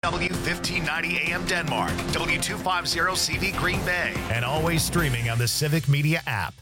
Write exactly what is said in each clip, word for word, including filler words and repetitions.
W fifteen ninety A M Denmark, W two fifty C V Green Bay, and always streaming on the Civic Media app.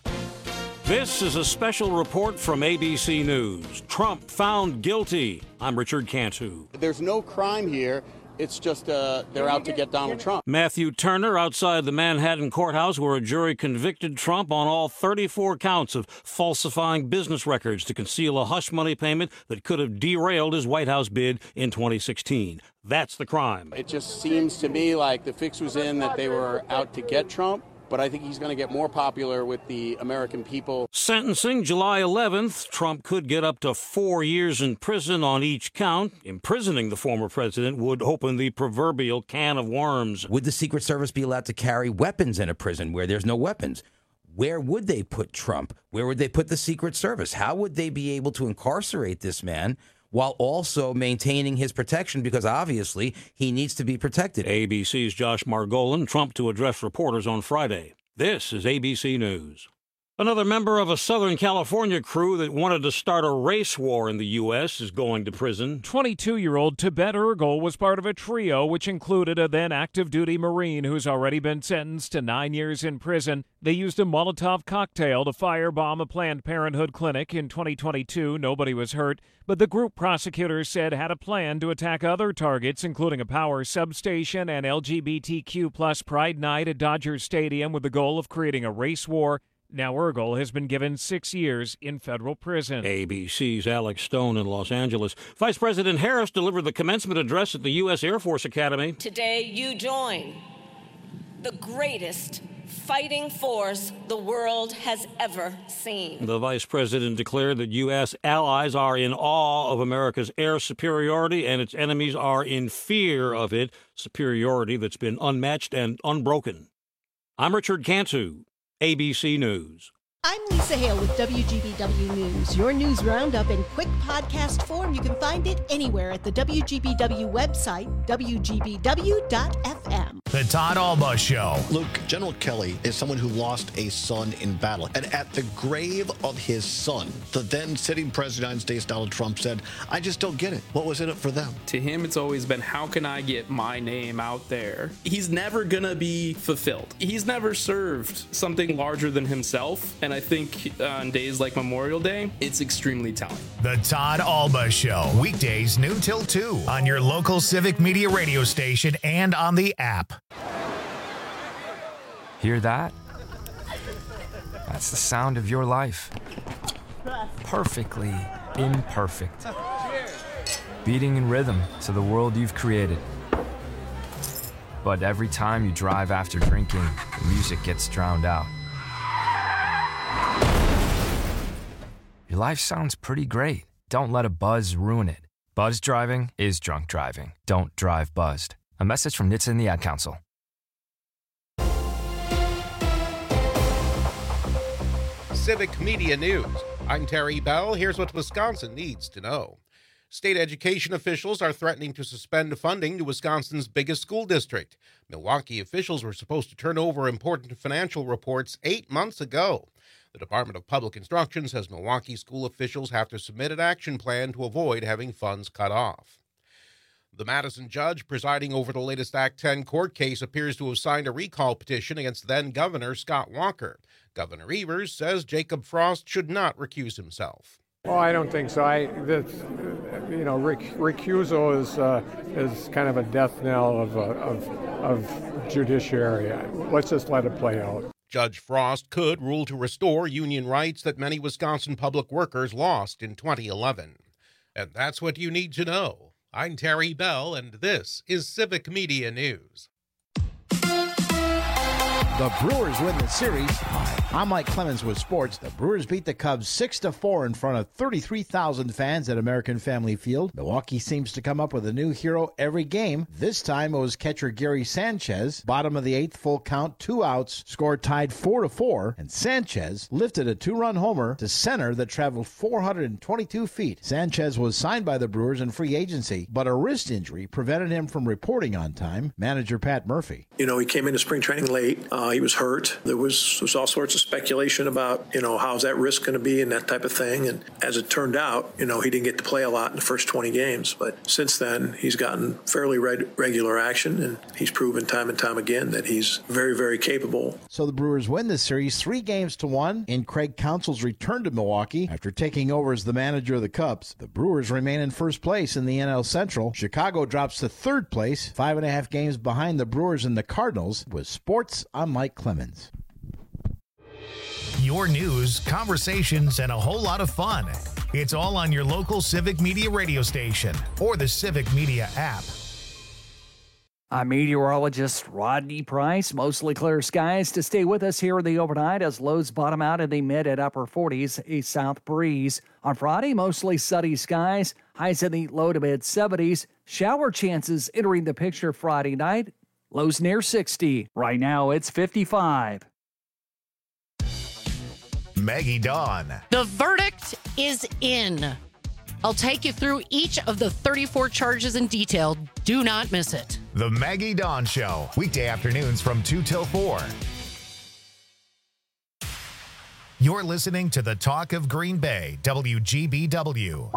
This is a special report from A B C News. Trump found guilty. I'm Richard Cantu. There's no crime here. It's just uh, they're out to get Donald Trump. Matthew Turner outside the Manhattan courthouse where a jury convicted Trump on all thirty-four counts of falsifying business records to conceal a hush money payment that could have derailed his White House bid in twenty sixteen. That's the crime. It just seems to me like the fix was in that they were out to get Trump. But I think he's going to get more popular with the American people. Sentencing July eleventh. Trump could get up to four years in prison on each count. Imprisoning the former president would open the proverbial can of worms. Would the Secret Service be allowed to carry weapons in a prison where there's no weapons? Where would they put Trump? Where would they put the Secret Service? How would they be able to incarcerate this man while also maintaining his protection? Because obviously he needs to be protected. A B C's Josh Margolin, Trump to address reporters on Friday. This is A B C News. Another member of a Southern California crew that wanted to start a race war in the U S is going to prison. twenty-two-year-old Tibet Urgel was part of a trio which included a then active-duty Marine who's already been sentenced to nine years in prison. They used a Molotov cocktail to firebomb a Planned Parenthood clinic in twenty twenty-two. Nobody was hurt, but the group prosecutors said had a plan to attack other targets, including a power substation and L G B T Q plus Pride Night at Dodger Stadium, with the goal of creating a race war. Now Urgel has been given six years in federal prison. A B C's Alex Stone in Los Angeles. Vice President Harris delivered the commencement address at the U S Air Force Academy. Today you join the greatest fighting force the world has ever seen. The vice president declared that U S allies are in awe of America's air superiority and its enemies are in fear of it, superiority that's been unmatched and unbroken. I'm Richard Cantu, A B C News. I'm Lisa Hale with W G B W News. Your news roundup in quick podcast form. You can find it anywhere at the W G B W website, W G B W dot F M. The Todd Alba Show. Luke, General Kelly is someone who lost a son in battle. And at the grave of his son, the then sitting president of the United States, Donald Trump, said, I just don't get it. What was in it for them? To him, it's always been, how can I get my name out there? He's never going to be fulfilled. He's never served something larger than himself. And I think on days like Memorial Day, it's extremely telling. The Todd Alba Show. Weekdays noon till two on your local Civic Media radio station and on the app. Hear that? That's the sound of your life. Perfectly imperfect. Beating in rhythm to the world you've created. But every time you drive after drinking, the music gets drowned out. Your life sounds pretty great. Don't let a buzz ruin it. Buzz driving is drunk driving. Don't drive buzzed. A message from N H T S A and the Ad Council. Civic Media News. I'm Terry Bell. Here's what Wisconsin needs to know. State education officials are threatening to suspend funding to Wisconsin's biggest school district. Milwaukee officials were supposed to turn over important financial reports eight months ago. The Department of Public Instruction says Milwaukee school officials have to submit an action plan to avoid having funds cut off. The Madison judge presiding over the latest Act ten court case appears to have signed a recall petition against then-Governor Scott Walker. Governor Evers says Jacob Frost should not recuse himself. Oh, I don't think so. I, this, you know, rec, recusal is uh, is kind of a death knell of, uh, of of judiciary. Let's just let it play out. Judge Frost could rule to restore union rights that many Wisconsin public workers lost in twenty eleven. And that's what you need to know. I'm Terry Bell, and this is Civic Media News. The Brewers win the series. Hi, I'm Mike Clemens with sports. The Brewers beat the Cubs six to four in front of thirty-three thousand fans at American Family Field. Milwaukee seems to come up with a new hero every game. This time it was catcher Gary Sanchez. Bottom of the eighth, full count, two outs, score tied four to four, and Sanchez lifted a two-run homer to center that traveled four hundred twenty-two feet. Sanchez was signed by the Brewers in free agency, but a wrist injury prevented him from reporting on time. Manager Pat Murphy. You know, he came into spring training late. Um, Uh, he was hurt. There was, there was all sorts of speculation about, you know, how's that risk going to be and that type of thing. And as it turned out, you know, he didn't get to play a lot in the first twenty games. But since then, he's gotten fairly red, regular action, and he's proven time and time again that he's very, very capable. So the Brewers win this series three games to one in Craig Counsell's return to Milwaukee after taking over as the manager of the Cubs. The Brewers remain in first place in the N L Central. Chicago drops to third place, five and a half games behind the Brewers and the Cardinals. With sports, I'm Mike Clemens. Your news, conversations, and a whole lot of fun. It's all on your local Civic Media radio station or the Civic Media app. I'm meteorologist Rodney Price. Mostly clear skies to stay with us here in the overnight as lows bottom out in the mid and upper forties, a south breeze. On Friday, mostly sunny skies, highs in the low to mid seventies. Shower chances entering the picture Friday night, lows near sixty. Right now, it's fifty-five. Maggie Dawn. The verdict is in. I'll take you through each of the thirty-four charges in detail. Do not miss it. The Maggie Dawn Show, weekday afternoons from two till four. You're listening to the Talk of Green Bay, W G B W.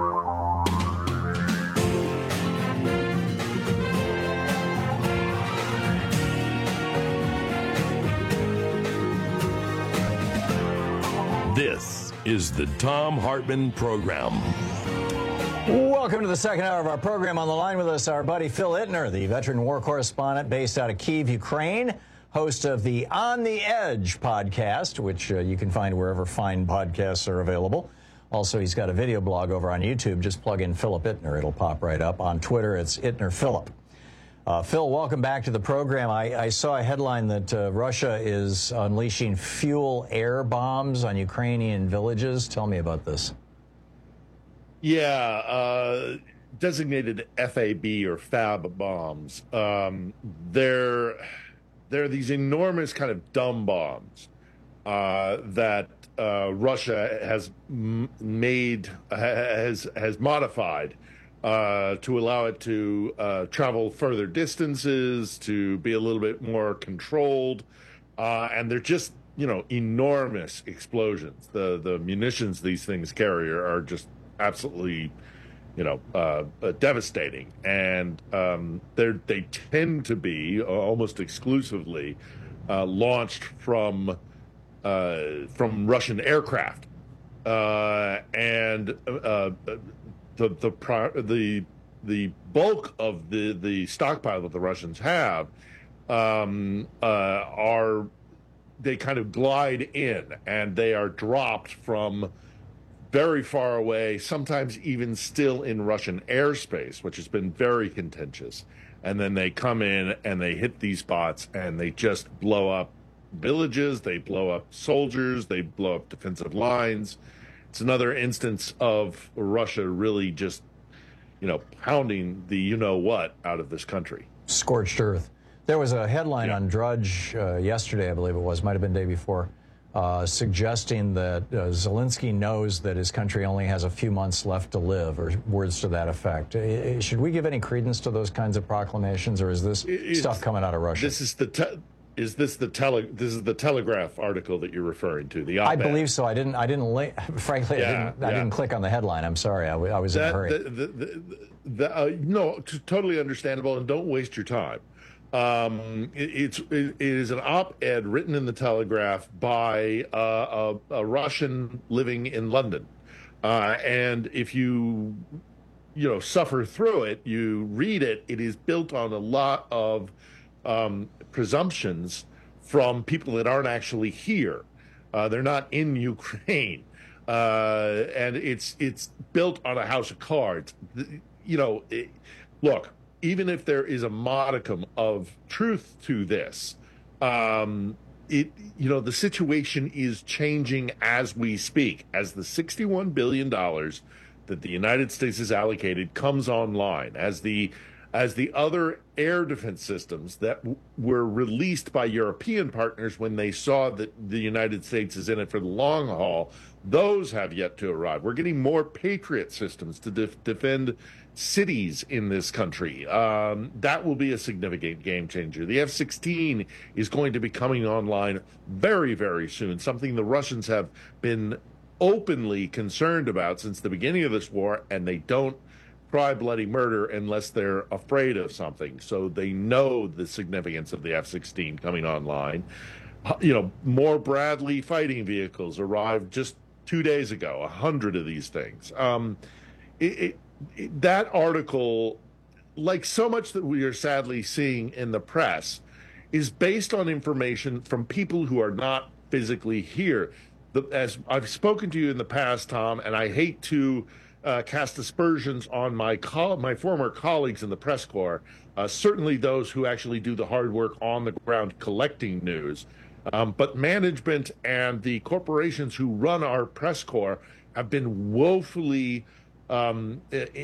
This is the Thom Hartmann Program. Welcome to the second hour of our program. On the line with us, our buddy Phil Ittner, the veteran war correspondent based out of Kyiv, Ukraine, host of the On the Edge podcast, which uh, you can find wherever fine podcasts are available. Also, he's got a video blog over on YouTube. Just plug in Philip Ittner. It'll pop right up. On Twitter, it's Ittner Philip. Uh, Phil, welcome back to the program. I, I saw a headline that uh, Russia is unleashing fuel air bombs on Ukrainian villages. Tell me about this. Yeah, uh, designated F A B or FAB bombs. Um, they're they're these enormous kind of dumb bombs uh, that uh, Russia has m- made has has modified uh, to allow it to uh, travel further distances, to be a little bit more controlled, uh, and they're just you know enormous explosions. The the munitions these things carry are, are just absolutely, you know, uh, uh, devastating, and um, they they tend to be uh, almost exclusively uh, launched from uh, from Russian aircraft, uh, and uh, the the the the bulk of the the stockpile that the Russians have um, uh, are they kind of glide in, and they are dropped from very far away, sometimes even still in Russian airspace, which has been very contentious. And then they come in and they hit these spots and they just blow up villages, they blow up soldiers, they blow up defensive lines. It's another instance of Russia really just, you know, pounding the you-know-what out of this country. Scorched earth. There was a headline yeah. on Drudge uh, yesterday, I believe it was, might have been the day before, Uh, suggesting that uh, Zelensky knows that his country only has a few months left to live, or words to that effect. Uh, should we give any credence to those kinds of proclamations, or is this it's, stuff coming out of Russia? This is the te- is this the tele this is the Telegraph article that you're referring to? The op-ed. I believe so. I didn't. I didn't. Li- frankly, yeah, I didn't. Yeah. I didn't click on the headline. I'm sorry. I, w- I was that, in a hurry. The, the, the, the, uh, no, t- totally understandable, and don't waste your time. Um, it, it's it is an op-ed written in the Telegraph by uh, a, a Russian living in London, uh, and if you you know suffer through it, you read it. It is built on a lot of um, presumptions from people that aren't actually here. Uh, they're not in Ukraine, uh, and it's it's built on a house of cards. You know, it, look. Even if there is a modicum of truth to this, um, it you know the situation is changing as we speak. As the sixty-one billion dollars that the United States has allocated comes online, as the as the other air defense systems that w- were released by European partners when they saw that the United States is in it for the long haul, those have yet to arrive. We're getting more Patriot systems to def- defend cities in this country. Um, that will be a significant game changer. The F sixteen is going to be coming online very, very soon, something the Russians have been openly concerned about since the beginning of this war, and they don't try bloody murder unless they're afraid of something. So they know the significance of the F sixteen coming online. You know, more Bradley fighting vehicles arrived just two days ago, a hundred of these things. Um, it, it, it, that article, like so much that we are sadly seeing in the press, is based on information from people who are not physically here. The, as I've spoken to you in the past, Tom, and I hate to uh, cast aspersions on my co- my former colleagues in the press corps, uh, certainly those who actually do the hard work on the ground collecting news. Um, but management and the corporations who run our press corps have been woefully, um,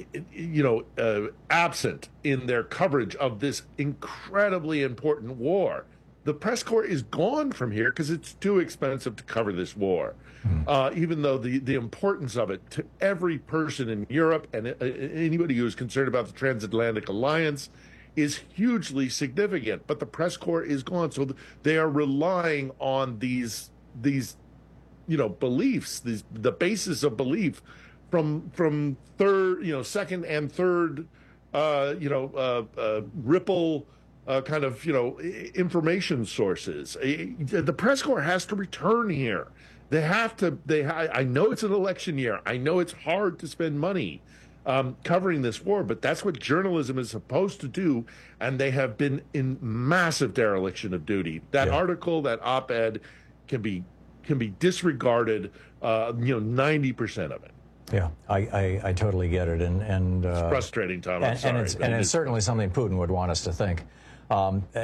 you know, uh, absent in their coverage of this incredibly important war. The press corps is gone from here because it's too expensive to cover this war, mm. uh, even though the, the importance of it to every person in Europe and uh, anybody who is concerned about the transatlantic alliance is hugely significant. But the press corps is gone, so they are relying on these these you know beliefs, these the basis of belief from from third, you know, second and third, uh, you know, uh, uh, ripple. Uh, kind of, you know, information sources. The press corps has to return here. They have to, they, I know it's an election year. I know it's hard to spend money um, covering this war, but that's what journalism is supposed to do. And they have been in massive dereliction of duty. That yeah. article, that op-ed can be, can be disregarded, uh, you know, ninety percent of it. Yeah, I, I, I totally get it. And, and uh, it's frustrating, Tom. I'm and, sorry. And it's, and it's certainly something Putin would want us to think. Um, I,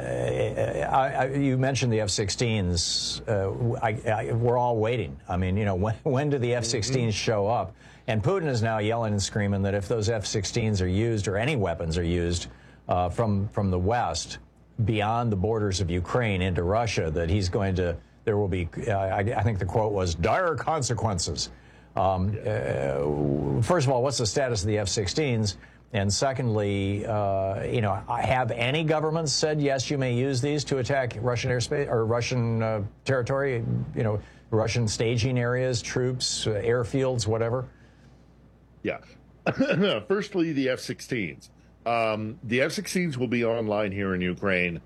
I, you mentioned the F sixteens. Uh, I, I, we're all waiting. I mean, you know, when, when do the F sixteens mm-hmm. show up? And Putin is now yelling and screaming that if those F sixteens are used, or any weapons are used uh, from from the West beyond the borders of Ukraine into Russia, that he's going to, there will be, uh, I, I think the quote was, dire consequences. Um, uh, first of all, what's the status of the F sixteens? And secondly, uh, you know, have any governments said, yes, you may use these to attack Russian airspace or Russian uh, territory, you know, Russian staging areas, troops, uh, airfields, whatever? Yeah. Firstly, the F sixteens. Um, the F sixteens will be online here in Ukraine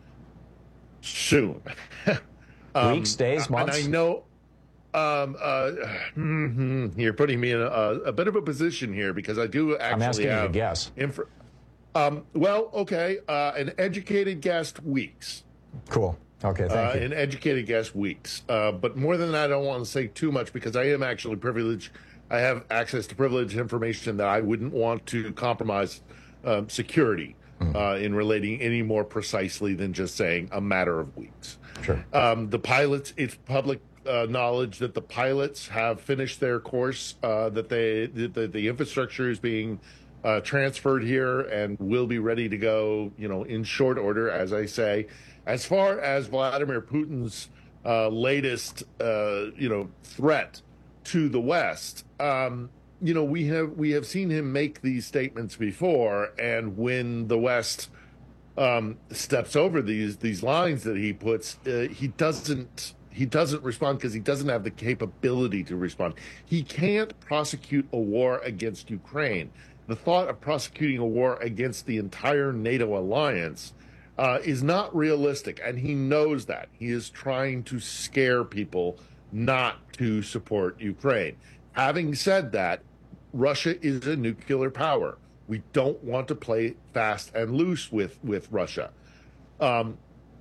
soon. um, Weeks, days, months? And I know... Um, uh, you're putting me in a, a bit of a position here because I do actually I'm asking have you to guess. Inf- um, well, okay, uh, an educated guess weeks. Cool. Okay, thank uh, you. An educated guess weeks. Uh, but more than that, I don't want to say too much because I am actually privileged. I have access to privileged information that I wouldn't want to compromise uh, security mm. uh, in relating any more precisely than just saying a matter of weeks. Sure. Um, the pilots, it's public Uh, knowledge that the pilots have finished their course, uh, that they the, the infrastructure is being uh, transferred here and will be ready to go, you know, in short order, as I say. As far as Vladimir Putin's uh, latest, uh, you know, threat to the West, um, you know, we have we have seen him make these statements before, and when the West um, steps over these these lines that he puts, uh, he doesn't. He doesn't respond because he doesn't have the capability to respond. He can't prosecute a war against Ukraine. The thought of prosecuting a war against the entire NATO alliance uh, is not realistic, and he knows that. He is trying to scare people not to support Ukraine. Having said that, Russia is a nuclear power. We don't want to play fast and loose with, with Russia. Um,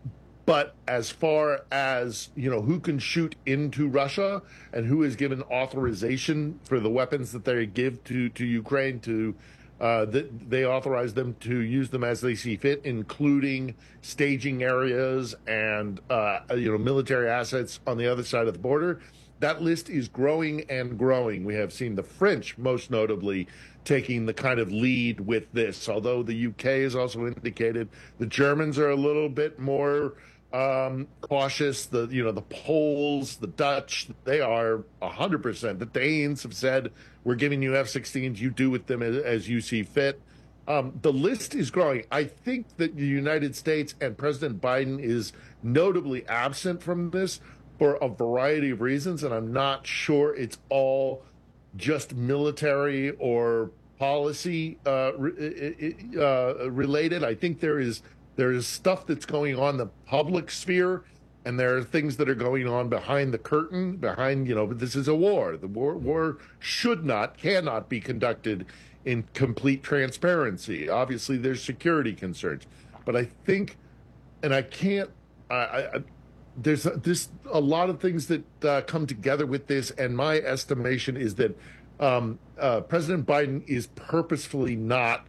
But as far as, you know, who can shoot into Russia and who is given authorization for the weapons that they give to, to Ukraine to, uh, that they authorize them to use them as they see fit, including staging areas and, uh, you know, military assets on the other side of the border. That list is growing and growing. We have seen the French, most notably, taking the kind of lead with this, although the U K has also indicated. The Germans are a little bit more um, cautious. The, you know, the Poles, the Dutch, they are one hundred percent. The Danes have said, we're giving you F sixteens, you do with them as, as you see fit. Um, the list is growing. I think that the United States and President Biden is notably absent from this for a variety of reasons, and I'm not sure it's all just military or policy uh, re- uh, related. I think there is there is stuff that's going on in the public sphere, and there are things that are going on behind the curtain, behind, you know, this is a war. The war, war should not, cannot be conducted in complete transparency. Obviously, there's security concerns. But I think, and I can't, I, I, there's a, this, a lot of things that uh, come together with this, and my estimation is that um, uh, President Biden is purposefully not,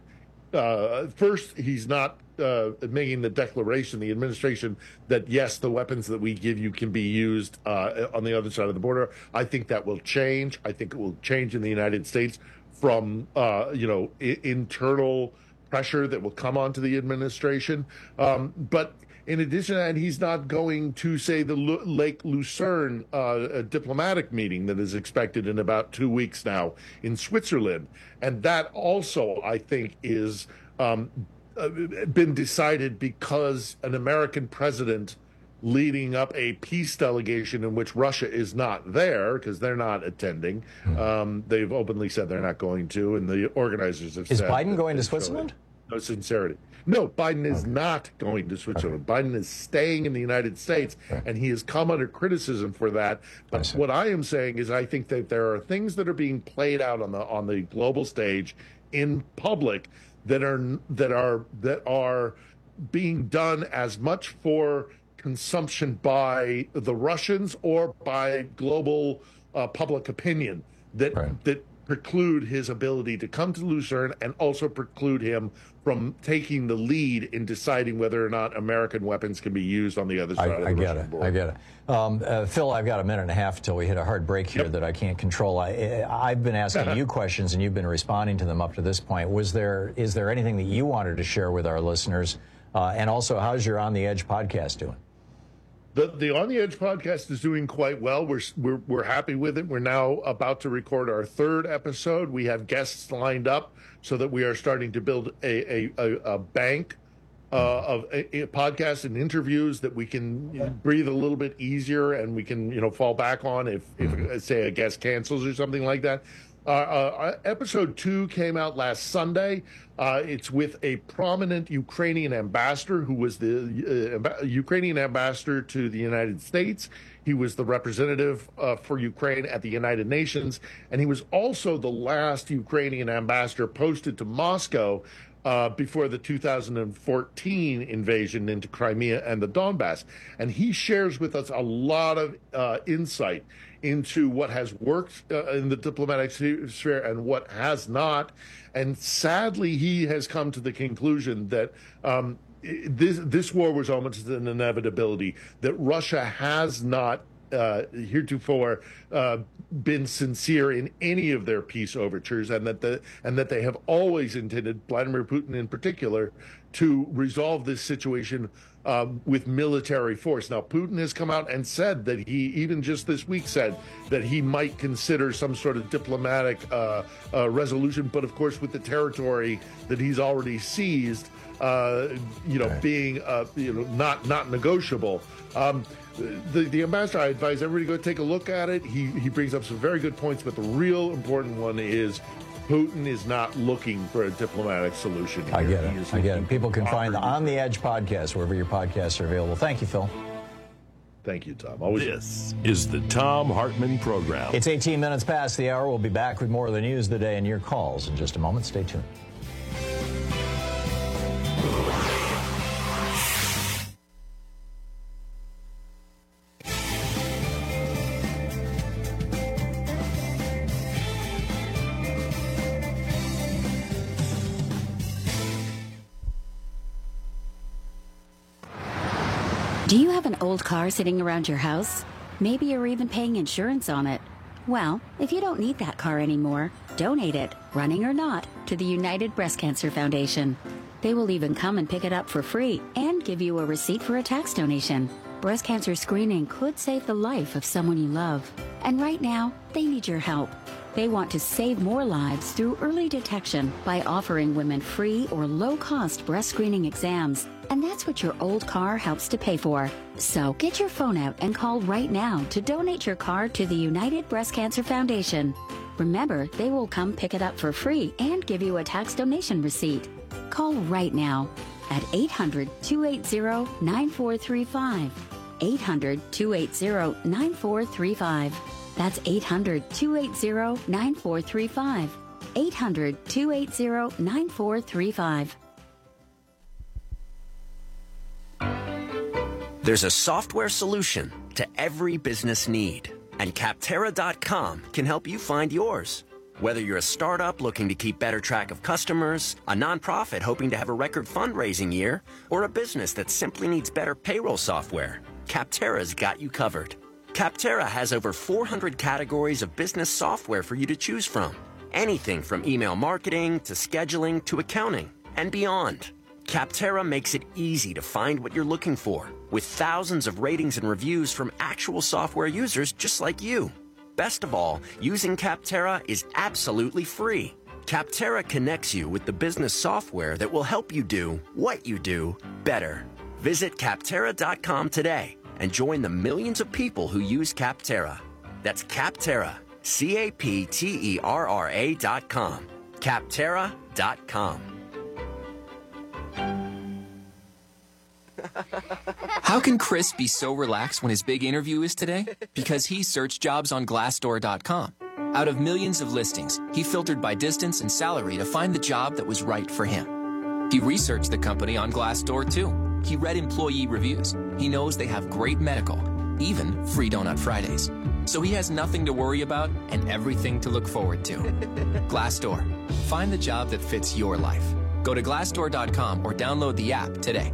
uh, first, he's not Uh, making the declaration, the administration, that yes, the weapons that we give you can be used uh, on the other side of the border. I think that will change. I think it will change in the United States from, uh, you know, I- internal pressure that will come onto the administration. Um, but in addition to that, he's not going to, say, the Lu- Lake Lucerne uh, a diplomatic meeting that is expected in about two weeks now in Switzerland. And that also, I think, is um, Uh, been decided because an American president leading up a peace delegation in which Russia is not there, because they're not attending. Um, they've openly said they're not going to, and the organizers have Is said... Biden going to Switzerland? No sincerity. No, Biden is not going to Switzerland. Okay. Biden is staying in the United States, okay. and he has come under criticism for that. But I what I am saying is I think that there are things that are being played out on the on the global stage in public that are that are that are being done as much for consumption by the Russians or by global uh, public opinion that right. that preclude his ability to come to Lucerne, and also preclude him from taking the lead in deciding whether or not American weapons can be used on the other side I, of the I get Russian it. border. I get it. Um, uh, Phil, I've got a minute and a half until we hit a hard break here yep. that I can't control. I, I've been asking you questions, and you've been responding to them up to this point. Was there is there anything that you wanted to share with our listeners? Uh, and also, how's your On the Edge podcast doing? The the On the Edge podcast is doing quite well. We're we're we're happy with it. We're now about to record our third episode. We have guests lined up so that we are starting to build a a, a, a bank uh, of a, a podcasts and interviews that we can breathe a little bit easier, and we can, you know, fall back on if, if say a guest cancels or something like that. Uh, uh, episode two came out last Sunday. Uh, it's with a prominent Ukrainian ambassador who was the uh, Ukrainian ambassador to the United States. He was the representative uh, for Ukraine at the United Nations, and he was also the last Ukrainian ambassador posted to Moscow uh, before the two thousand fourteen invasion into Crimea and the Donbass. And he shares with us a lot of uh, insight into what has worked uh, in the diplomatic sphere and what has not. And sadly, he has come to the conclusion that um, this this war was almost an inevitability, that Russia has not uh, heretofore uh, been sincere in any of their peace overtures, and that the and that they have always intended, Vladimir Putin in particular, to resolve this situation Um, with military force. Now, Putin has come out and said that he, even just this week, said that he might consider some sort of diplomatic uh, uh, resolution, but of course, with the territory that he's already seized, uh, you know, right. being uh, you know not not negotiable. Um, the the ambassador, I advise everybody to go take a look at it. He he brings up some very good points, but the real important one is Putin is not looking for a diplomatic solution here. I get it. I get it. People can find the On the Edge podcast wherever your podcasts are available. Thank you, Phil. Thank you, Tom. Always. This is the Tom Hartman Program. It's eighteen minutes past the hour. We'll be back with more of the news of the day and your calls in just a moment. Stay tuned. Do you have an old car sitting around your house? Maybe you're even paying insurance on it. Well, if you don't need that car anymore, donate it, running or not, to the United Breast Cancer Foundation. They will even come and pick it up for free and give you a receipt for a tax donation. Breast cancer screening could save the life of someone you love. And right now, they need your help. They want to save more lives through early detection by offering women free or low-cost breast screening exams. And that's what your old car helps to pay for. So get your phone out and call right now to donate your car to the United Breast Cancer Foundation. Remember, they will come pick it up for free and give you a tax donation receipt. Call right now at eight hundred, two eight zero, nine four three five. eight hundred, two eight zero, nine four three five. That's eight hundred, two eight zero, nine four three five. eight hundred, two eight zero, nine four three five. There's a software solution to every business need, and Capterra dot com can help you find yours. Whether you're a startup looking to keep better track of customers, a nonprofit hoping to have a record fundraising year, or a business that simply needs better payroll software, Capterra's got you covered. Capterra has over four hundred categories of business software for you to choose from. Anything from email marketing to scheduling to accounting and beyond. Capterra makes it easy to find what you're looking for, with thousands of ratings and reviews from actual software users just like you. Best of all, using Capterra is absolutely free. Capterra connects you with the business software that will help you do what you do better. Visit Capterra dot com today and join the millions of people who use Capterra. That's Capterra, C A P T E R R A dot com. Capterra dot com. How can Chris be so relaxed when his big interview is today? Because he searched jobs on Glassdoor dot com. Out of millions of listings, he filtered by distance and salary to find the job that was right for him. He researched the company on Glassdoor too. He read employee reviews. He knows they have great medical, even free Donut Fridays. So he has nothing to worry about and everything to look forward to. Glassdoor. Find the job that fits your life. Go to Glassdoor dot com or download the app today.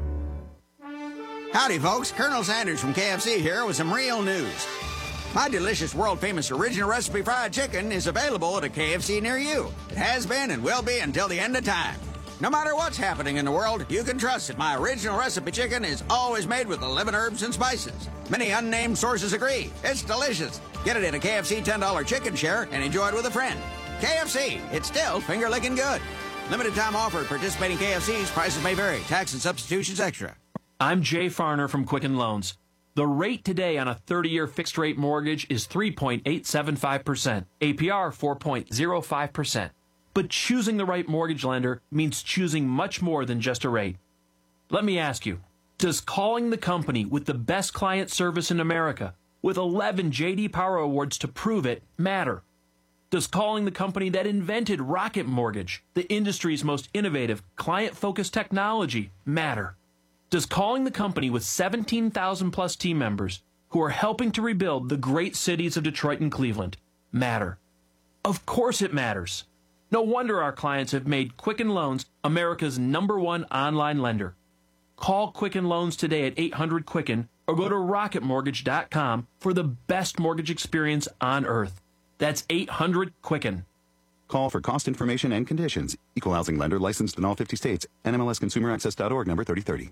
Howdy, folks. Colonel Sanders from K F C here with some real news. My delicious, world-famous original recipe fried chicken is available at a K F C near you. It has been and will be until the end of time. No matter what's happening in the world, you can trust that my original recipe chicken is always made with eleven herbs and spices. Many unnamed sources agree. It's delicious. Get it at a K F C ten dollar chicken share and enjoy it with a friend. K F C, it's still finger-licking good. Limited time offer at participating K F Cs. Prices may vary. Tax and substitutions extra. I'm Jay Farner from Quicken Loans. The rate today on a thirty-year fixed-rate mortgage is three point eight seven five percent, A P R four point zero five percent. But choosing the right mortgage lender means choosing much more than just a rate. Let me ask you, does calling the company with the best client service in America, with eleven J D Power Awards to prove it, matter? Does calling the company that invented Rocket Mortgage, the industry's most innovative, client-focused technology, matter? Does calling the company with seventeen thousand plus team members who are helping to rebuild the great cities of Detroit and Cleveland matter? Of course it matters. No wonder our clients have made Quicken Loans America's number one online lender. Call Quicken Loans today at eight hundred Quicken or go to rocket mortgage dot com for the best mortgage experience on earth. That's eight hundred Quicken. Call for cost information and conditions. Equal housing lender licensed in all fifty states. N M L S consumer access dot org number thirty thirty.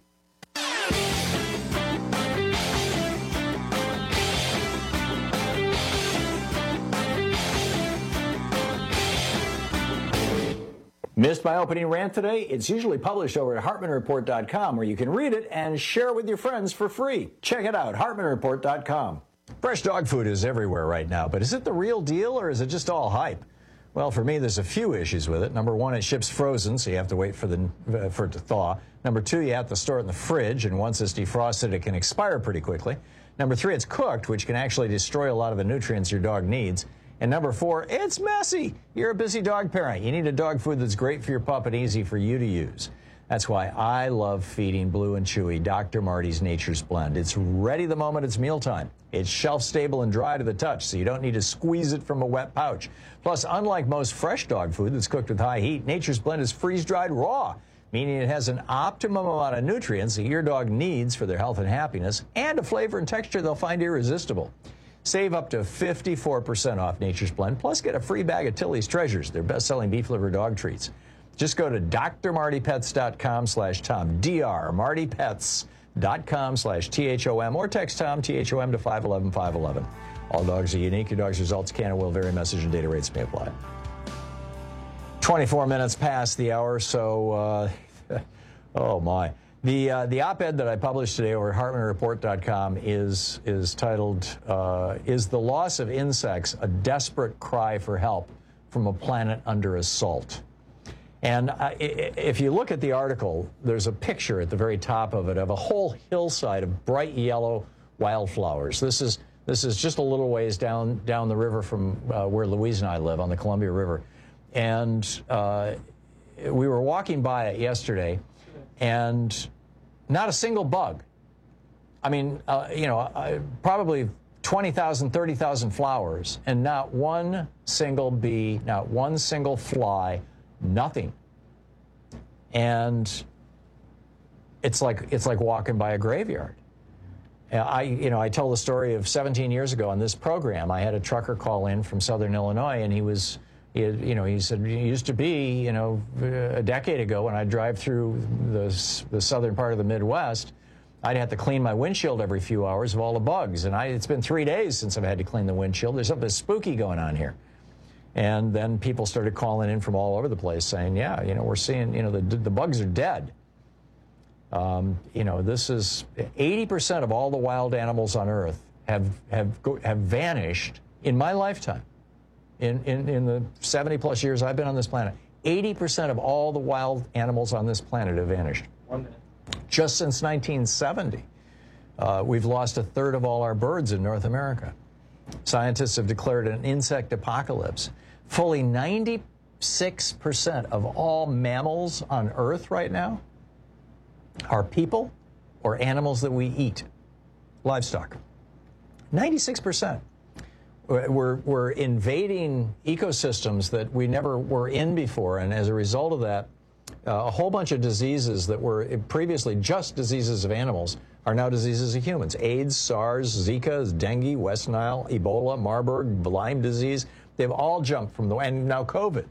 Missed my opening rant today? It's usually published over at hartman report dot com where you can read it and share it with your friends for free. Check it out, hartman report dot com. Fresh dog food is everywhere right now, but is it the real deal or is it just all hype? Well, for me, there's a few issues with it. Number one, it ships frozen, so you have to wait for, the, uh, for it to thaw. Number two, you have to store it in the fridge, and once it's defrosted, it can expire pretty quickly. Number three, it's cooked, which can actually destroy a lot of the nutrients your dog needs. And number four, it's messy. You're a busy dog parent. You need a dog food that's great for your pup and easy for you to use. That's why I love feeding Blue and Chewy Doctor Marty's Nature's Blend. It's ready the moment it's mealtime. It's shelf-stable and dry to the touch, so you don't need to squeeze it from a wet pouch. Plus, unlike most fresh dog food that's cooked with high heat, Nature's Blend is freeze-dried raw, meaning it has an optimum amount of nutrients that your dog needs for their health and happiness, and a flavor and texture they'll find irresistible. Save up to fifty-four percent off Nature's Blend, plus get a free bag of Tilly's Treasures, their best-selling beef liver dog treats. Just go to D R Marty Pets dot com slash Tom, D R Marty Pets dot com slash T H O M, or text Tom, T H O M, to five one one, five one one. All dogs are unique. Your dog's results can and will vary. Message and data rates may apply. twenty-four minutes past the hour, so, uh, oh my. The uh, the op-ed that I published today over at Hartman Report dot com is, is titled, uh, Is the Loss of Insects a Desperate Cry for Help from a Planet Under Assault? And uh, if you look at the article, there's a picture at the very top of it of a whole hillside of bright yellow wildflowers. This is this is just a little ways down down the river from uh, where Louise and I live on the Columbia River. And uh, we were walking by it yesterday, and not a single bug. I mean, uh, you know, uh, probably twenty thousand, thirty thousand flowers, and not one single bee, not one single fly, nothing. And it's like it's like walking by a graveyard. I, you know, I tell the story of seventeen years ago on this program. I had a trucker call in from Southern Illinois, and he was, he had, you know, he said, it used to be, you know, a decade ago when I'd drive through the, the southern part of the Midwest, I'd have to clean my windshield every few hours of all the bugs. And I, it's been three days since I've had to clean the windshield. There's something spooky going on here. And then people started calling in from all over the place saying, yeah, you know, we're seeing, you know, the, the bugs are dead. Um, you know, this is eighty percent of all the wild animals on Earth have, have, have vanished in my lifetime. In, in, in the seventy plus years I've been on this planet, eighty percent of all the wild animals on this planet have vanished. One minute. Just since nineteen seventy, uh, we've lost a third of all our birds in North America. Scientists have declared an insect apocalypse. Fully ninety-six percent of all mammals on Earth right now are people or animals that we eat, livestock. ninety-six percent. We're, we're invading ecosystems that we never were in before, and as a result of that, uh, a whole bunch of diseases that were previously just diseases of animals are now diseases of humans. AIDS, SARS, Zika, dengue, West Nile, Ebola, Marburg, Lyme disease, they've all jumped from the, and now COVID.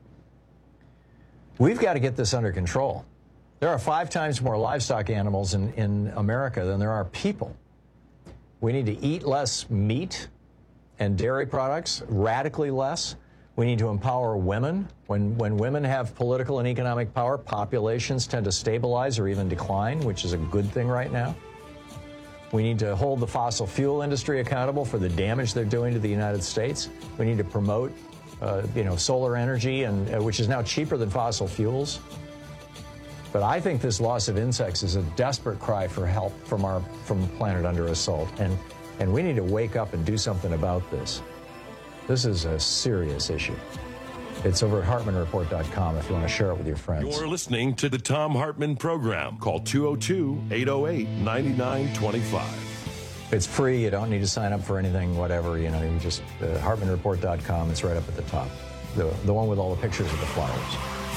We've got to get this under control. There are five times more livestock animals in, in America than there are people. We need to eat less meat and dairy products, radically less. We need to empower women. When, when women have political and economic power, populations tend to stabilize or even decline, which is a good thing right now. We need to hold the fossil fuel industry accountable for the damage they're doing to the United States. We need to promote, uh, you know, solar energy, and uh, which is now cheaper than fossil fuels. But I think this loss of insects is a desperate cry for help from our from the planet under assault, and and we need to wake up and do something about this. This is a serious issue. It's over at Hartman Report dot com if you want to share it with your friends. You're listening to the Tom Hartman Program. Call two oh two, eight oh eight, nine nine two five. It's free. You don't need to sign up for anything, whatever. You know, you just, uh, Hartman Report dot com. It's right up at the top. The, the one with all the pictures of the flowers.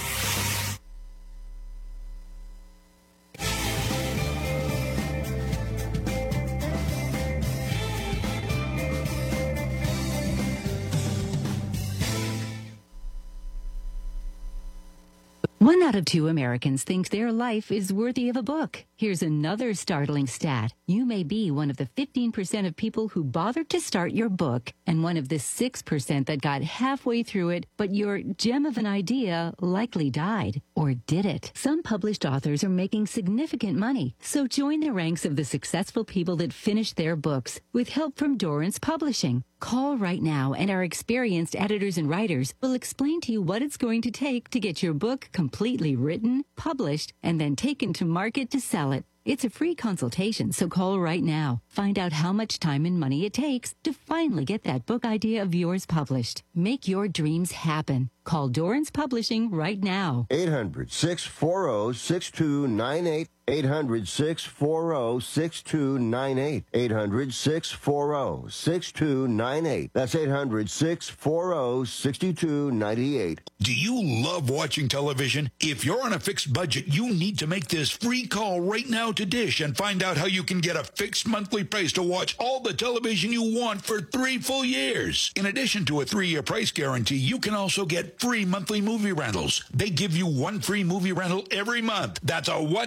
One out of two Americans think their life is worthy of a book. Here's another startling stat. You may be one of the fifteen percent of people who bothered to start your book, and one of the six percent that got halfway through it, but your gem of an idea likely died. Or did it? Some published authors are making significant money, so join the ranks of the successful people that finished their books with help from Dorrance Publishing. Call right now, and our experienced editors and writers will explain to you what it's going to take to get your book completely written, published, and then taken to market to sell it. It's a free consultation, so call right now. Find out how much time and money it takes to finally get that book idea of yours published. Make your dreams happen. Call Dorrance Publishing right now. eight hundred, six four zero, six two nine eight. eight hundred, six four zero, six two nine eight. eight hundred, six four zero, six two nine eight. That's eight hundred, six four zero, six two nine eight. Do you love watching television? If you're on a fixed budget, you need to make this free call right now to Dish and find out how you can get a fixed monthly price to watch all the television you want for three full years. In addition to a three-year price guarantee, you can also get free monthly movie rentals. They give you one free movie rental every month. That's a one hundred sixty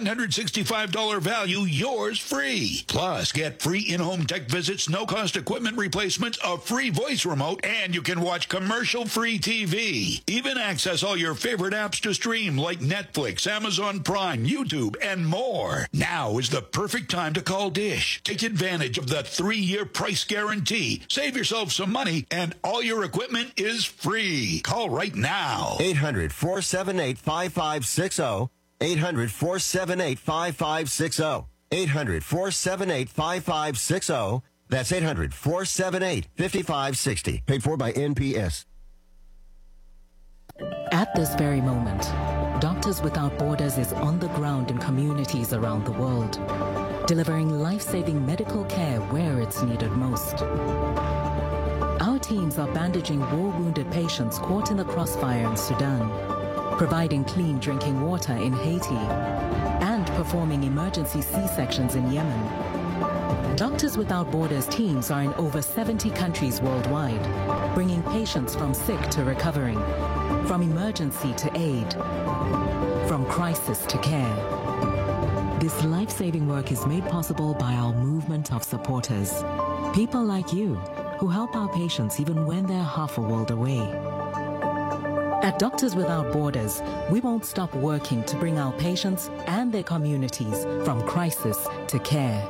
sixty-five dollars value, yours free. Plus, get free in-home tech visits, no-cost equipment replacements, a free voice remote, and you can watch commercial-free T V. Even access all your favorite apps to stream like Netflix, Amazon Prime, YouTube, and more. Now is the perfect time to call Dish. Take advantage of the three-year price guarantee. Save yourself some money, and all your equipment is free. Call right now. eight hundred, four seven eight, five five six zero. eight hundred, four seven eight, five five six zero. eight hundred, four seven eight, five five six zero. That's eight hundred, four seven eight, five five six zero. Paid for by N P S. At this very moment, Doctors Without Borders is on the ground in communities around the world, delivering life-saving medical care where it's needed most. Our teams are bandaging war-wounded patients caught in the crossfire in Sudan, providing clean drinking water in Haiti, and performing emergency C-sections in Yemen. Doctors Without Borders teams are in over seventy countries worldwide, bringing patients from sick to recovering, from emergency to aid, from crisis to care. This life-saving work is made possible by our movement of supporters, people like you who help our patients even when they're half a world away. At Doctors Without Borders, we won't stop working to bring our patients and their communities from crisis to care.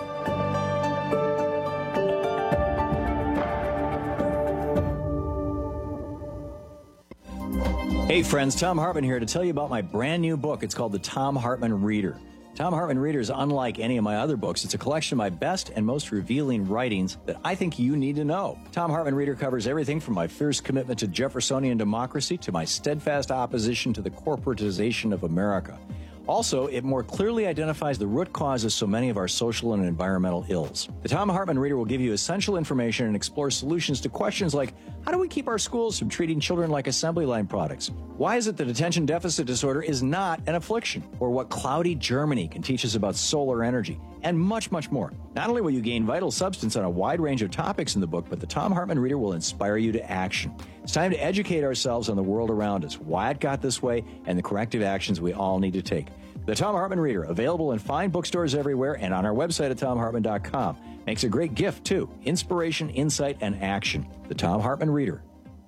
Hey friends, Thom Hartmann here to tell you about my brand new book. It's called The Thom Hartmann Reader. Thom Hartmann Reader is unlike any of my other books. It's a collection of my best and most revealing writings that I think you need to know. Thom Hartmann Reader covers everything from my fierce commitment to Jeffersonian democracy to my steadfast opposition to the corporatization of America. Also, it more clearly identifies the root cause of so many of our social and environmental ills. The Thom Hartmann Reader will give you essential information and explore solutions to questions like, how do we keep our schools from treating children like assembly line products? Why is it that attention deficit disorder is not an affliction? Or what cloudy Germany can teach us about solar energy? And much, much more. Not only will you gain vital substance on a wide range of topics in the book, but the Thom Hartmann Reader will inspire you to action. It's time to educate ourselves on the world around us, why it got this way, and the corrective actions we all need to take. The Thom Hartmann Reader, available in fine bookstores everywhere and on our website at thom hartmann dot com. Makes a great gift, too. Inspiration, insight, and action. The Thom Hartmann Reader.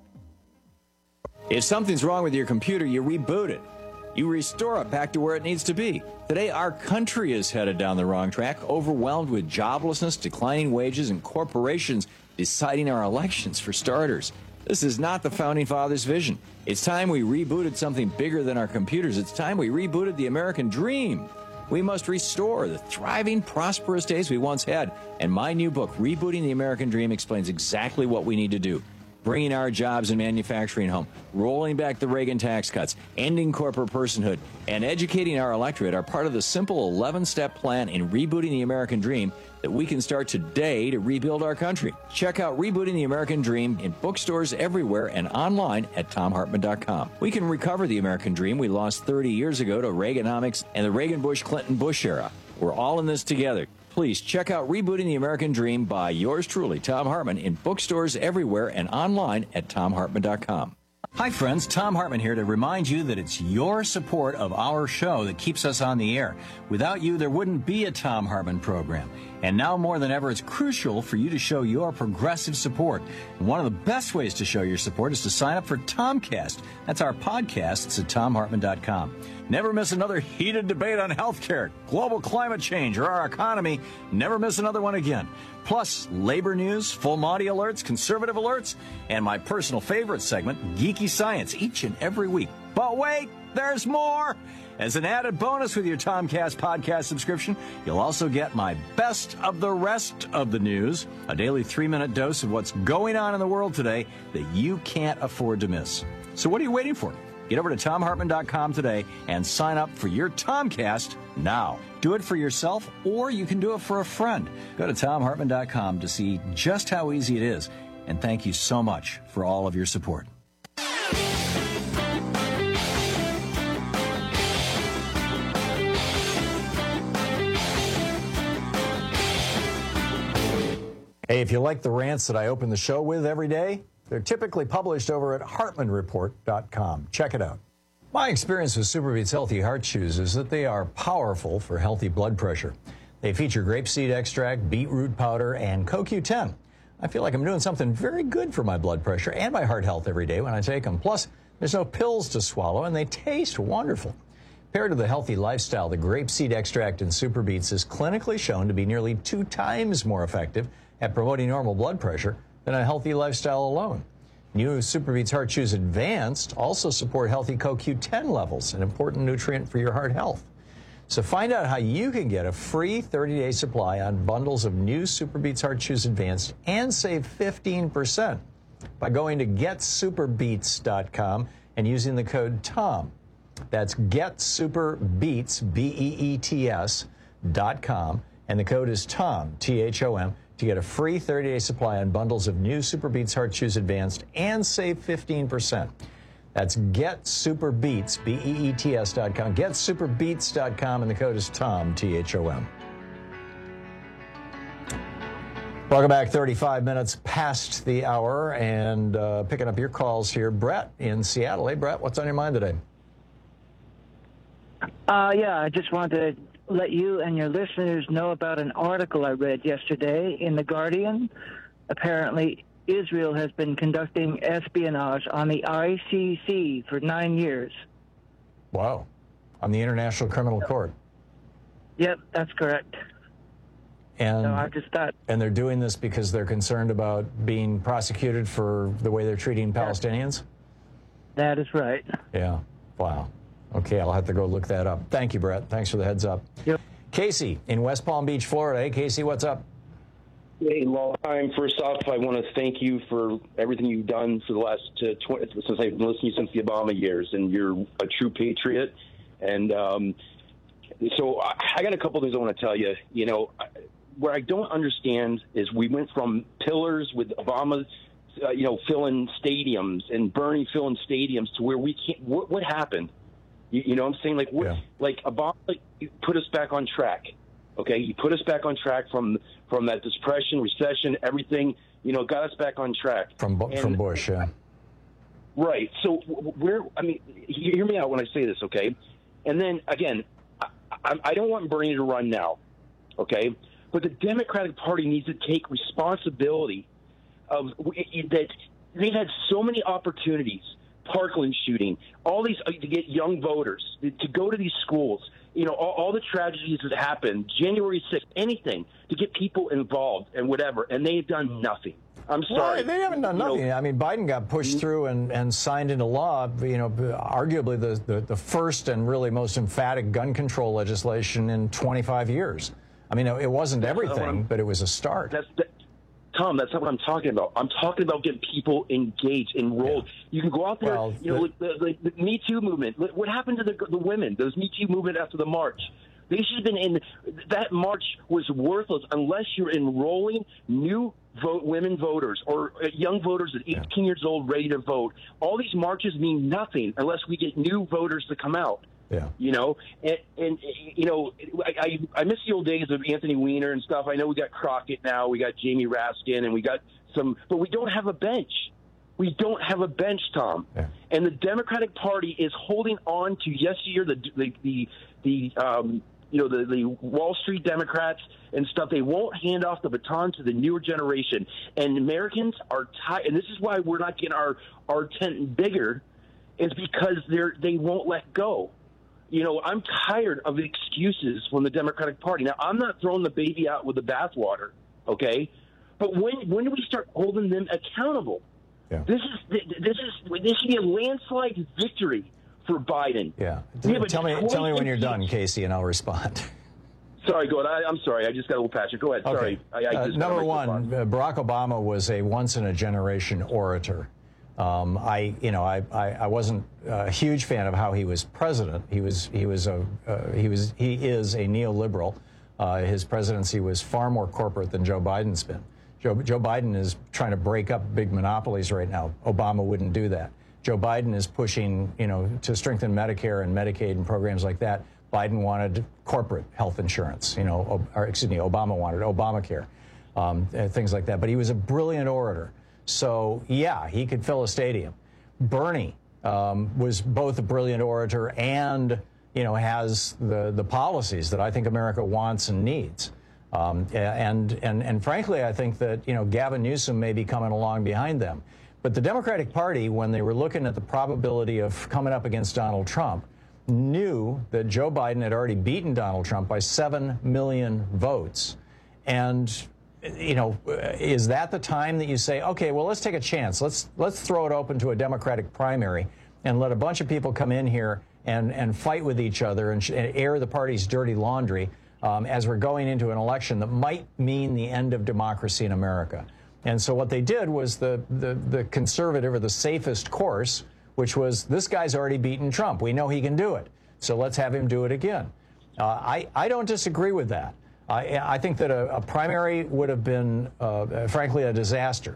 If something's wrong with your computer, you reboot it. You restore it back to where it needs to be. Today, our country is headed down the wrong track, overwhelmed with joblessness, declining wages, and corporations deciding our elections for starters. This is not the Founding Fathers' vision. It's time we rebooted something bigger than our computers. It's time we rebooted the American dream. We must restore the thriving, prosperous days we once had. And my new book, Rebooting the American Dream, explains exactly what we need to do. Bringing our jobs and manufacturing home, rolling back the Reagan tax cuts, ending corporate personhood, and educating our electorate are part of the simple eleven-step plan in rebooting the American dream that we can start today to rebuild our country. Check out Rebooting the American Dream in bookstores everywhere and online at thom hartmann dot com. We can recover the American dream we lost thirty years ago to Reaganomics and the Reagan-Bush-Clinton-Bush era. We're all in this together. Please check out Rebooting the American Dream by yours truly, Thom Hartmann, in bookstores everywhere and online at thom hartmann dot com. Hi, friends. Thom Hartmann here to remind you that it's your support of our show that keeps us on the air. Without you, there wouldn't be a Thom Hartmann program. And now more than ever, it's crucial for you to show your progressive support. And one of the best ways to show your support is to sign up for Tomcast. That's our podcast. It's at thom hartmann dot com. Never miss another heated debate on healthcare, global climate change, or our economy. Never miss another one again. Plus, labor news, full Monty alerts, conservative alerts, and my personal favorite segment, Geeky Science, each and every week. But wait, there's more! As an added bonus with your Tomcast podcast subscription, you'll also get my best of the rest of the news, a daily three-minute dose of what's going on in the world today that you can't afford to miss. So what are you waiting for? Get over to thom hartmann dot com today and sign up for your Tomcast now. Do it for yourself, or you can do it for a friend. Go to thom hartmann dot com to see just how easy it is. And thank you so much for all of your support. Hey, if you like the rants that I open the show with every day, they're typically published over at hartmann report dot com. Check it out. My experience with SuperBeets Healthy Heart Chews is that they are powerful for healthy blood pressure. They feature grapeseed extract, beetroot powder, and C O Q ten. I feel like I'm doing something very good for my blood pressure and my heart health every day when I take them. Plus, there's no pills to swallow, and they taste wonderful. Paired with a healthy lifestyle, the grapeseed extract in SuperBeets is clinically shown to be nearly two times more effective at promoting normal blood pressure than a healthy lifestyle alone. New SuperBeets Heart Chews Advanced also support healthy C O Q ten levels, an important nutrient for your heart health. So find out how you can get a free thirty-day supply on bundles of new SuperBeets Heart Chews Advanced and save fifteen percent by going to get superbeets dot com and using the code TOM. That's getsuperbeets, B E E T S, dot com, and the code is TOM, T H O M, to get a free thirty-day supply on bundles of new SuperBeets Heart Chews Advanced and save fifteen percent. That's getsuperbeets, B E E T S dot com, getsuperbeets dot com, and the code is TOM, T H O M. Welcome back, thirty-five minutes past the hour, and uh, picking up your calls here. Brett in Seattle. Hey, Brett, what's on your mind today? Uh, yeah, I just wanted to let you and your listeners know about an article I read yesterday in The Guardian. Apparently, Israel has been conducting espionage on the I C C for nine years. Wow. On the International Criminal Court. Yep, that's correct. And, so I just thought, and they're doing this because they're concerned about being prosecuted for the way they're treating Palestinians? That is right. Yeah. Wow. Okay, I'll have to go look that up. Thank you, Brett. Thanks for the heads up. Yep. Casey in West Palm Beach, Florida. Hey, Casey, what's up? Hey, long time. First off, I want to thank you for everything you've done for the last uh, twenty, since I've been listening to you since the Obama years, and you're a true patriot. And um, so I, I got a couple things I want to tell you. You know, where I don't understand is we went from pillars with Obama, uh, you know, filling stadiums and Bernie filling stadiums to where we can't. What, what happened? You, you know what I'm saying? Like, what, yeah. like Obama put us back on track. Okay, he put us back on track from from that depression, recession, everything. You know, got us back on track from and, from Bush. Yeah. Right. So where? I mean, hear me out when I say this, okay? And then again, I, I, I don't want Bernie to run now, okay? But the Democratic Party needs to take responsibility of that. They've had so many opportunities. Parkland shooting, all these to get young voters to go to these schools, you know, all, all the tragedies that happened, January sixth, anything to get people involved and whatever, and they've done nothing. I'm sorry. Well, they haven't done nothing. You know, I mean, Biden got pushed through and, and signed into law, you know, arguably the, the, the first and really most emphatic gun control legislation in twenty-five years. I mean, it wasn't everything, but it was a start. That's that, Tom, that's not what I'm talking about. I'm talking about getting people engaged, enrolled. Yeah. You can go out there, well, you know, the, like, the, the, the Me Too movement. What happened to the, the women? Those Me Too movement after the march. They should have been in. That march was worthless unless you're enrolling new vote women voters or young voters at eighteen yeah. years old ready to vote. All these marches mean nothing unless we get new voters to come out. Yeah. You know, and, and you know, I, I I miss the old days of Anthony Weiner and stuff. I know we got Crockett now, we got Jamie Raskin, and we got some, but we don't have a bench. We don't have a bench, Tom. Yeah. And the Democratic Party is holding on to yesteryear the the the, the um, you know the, the Wall Street Democrats and stuff. They won't hand off the baton to the newer generation, and Americans are tired. And this is why we're not getting our our tent bigger, is because they're they won't let go. You know, I'm tired of the excuses from the Democratic Party. Now, I'm not throwing the baby out with the bathwater, okay? But when when do we start holding them accountable? Yeah. This is this is this should be a landslide victory for Biden. Yeah. Tell me tell me when you're done, Casey, and I'll respond. Sorry, go ahead. I, I'm sorry. I just got a little passionate. Go ahead. Okay. Sorry. I, I uh, just number one, uh, Barack Obama was a once-in-a-generation orator. Um, I, you know, I, I, I wasn't a huge fan of how he was president. He was, he was a, uh, he was, he is a neoliberal. Uh, his presidency was far more corporate than Joe Biden's been. Joe, Joe Biden is trying to break up big monopolies right now. Obama wouldn't do that. Joe Biden is pushing, you know, to strengthen Medicare and Medicaid and programs like that. Biden wanted corporate health insurance, you know, or excuse me, Obama wanted Obamacare, um, things like that. But he was a brilliant orator. So, yeah, he could fill a stadium. Bernie um, was both a brilliant orator and, you know, has the, the policies that I think America wants and needs. Um, and, and, and frankly, I think that, you know, Gavin Newsom may be coming along behind them. But the Democratic Party, when they were looking at the probability of coming up against Donald Trump, knew that Joe Biden had already beaten Donald Trump by seven million votes. And, you know, is that the time that you say, okay, well, let's take a chance. Let's let's throw it open to a Democratic primary and let a bunch of people come in here and, and fight with each other and, and air the party's dirty laundry um, as we're going into an election that might mean the end of democracy in America. And so what they did was the, the, the conservative or the safest course, which was this guy's already beaten Trump. We know he can do it. So let's have him do it again. Uh, I, I don't disagree with that. I, I think that a, a primary would have been, uh, frankly, a disaster.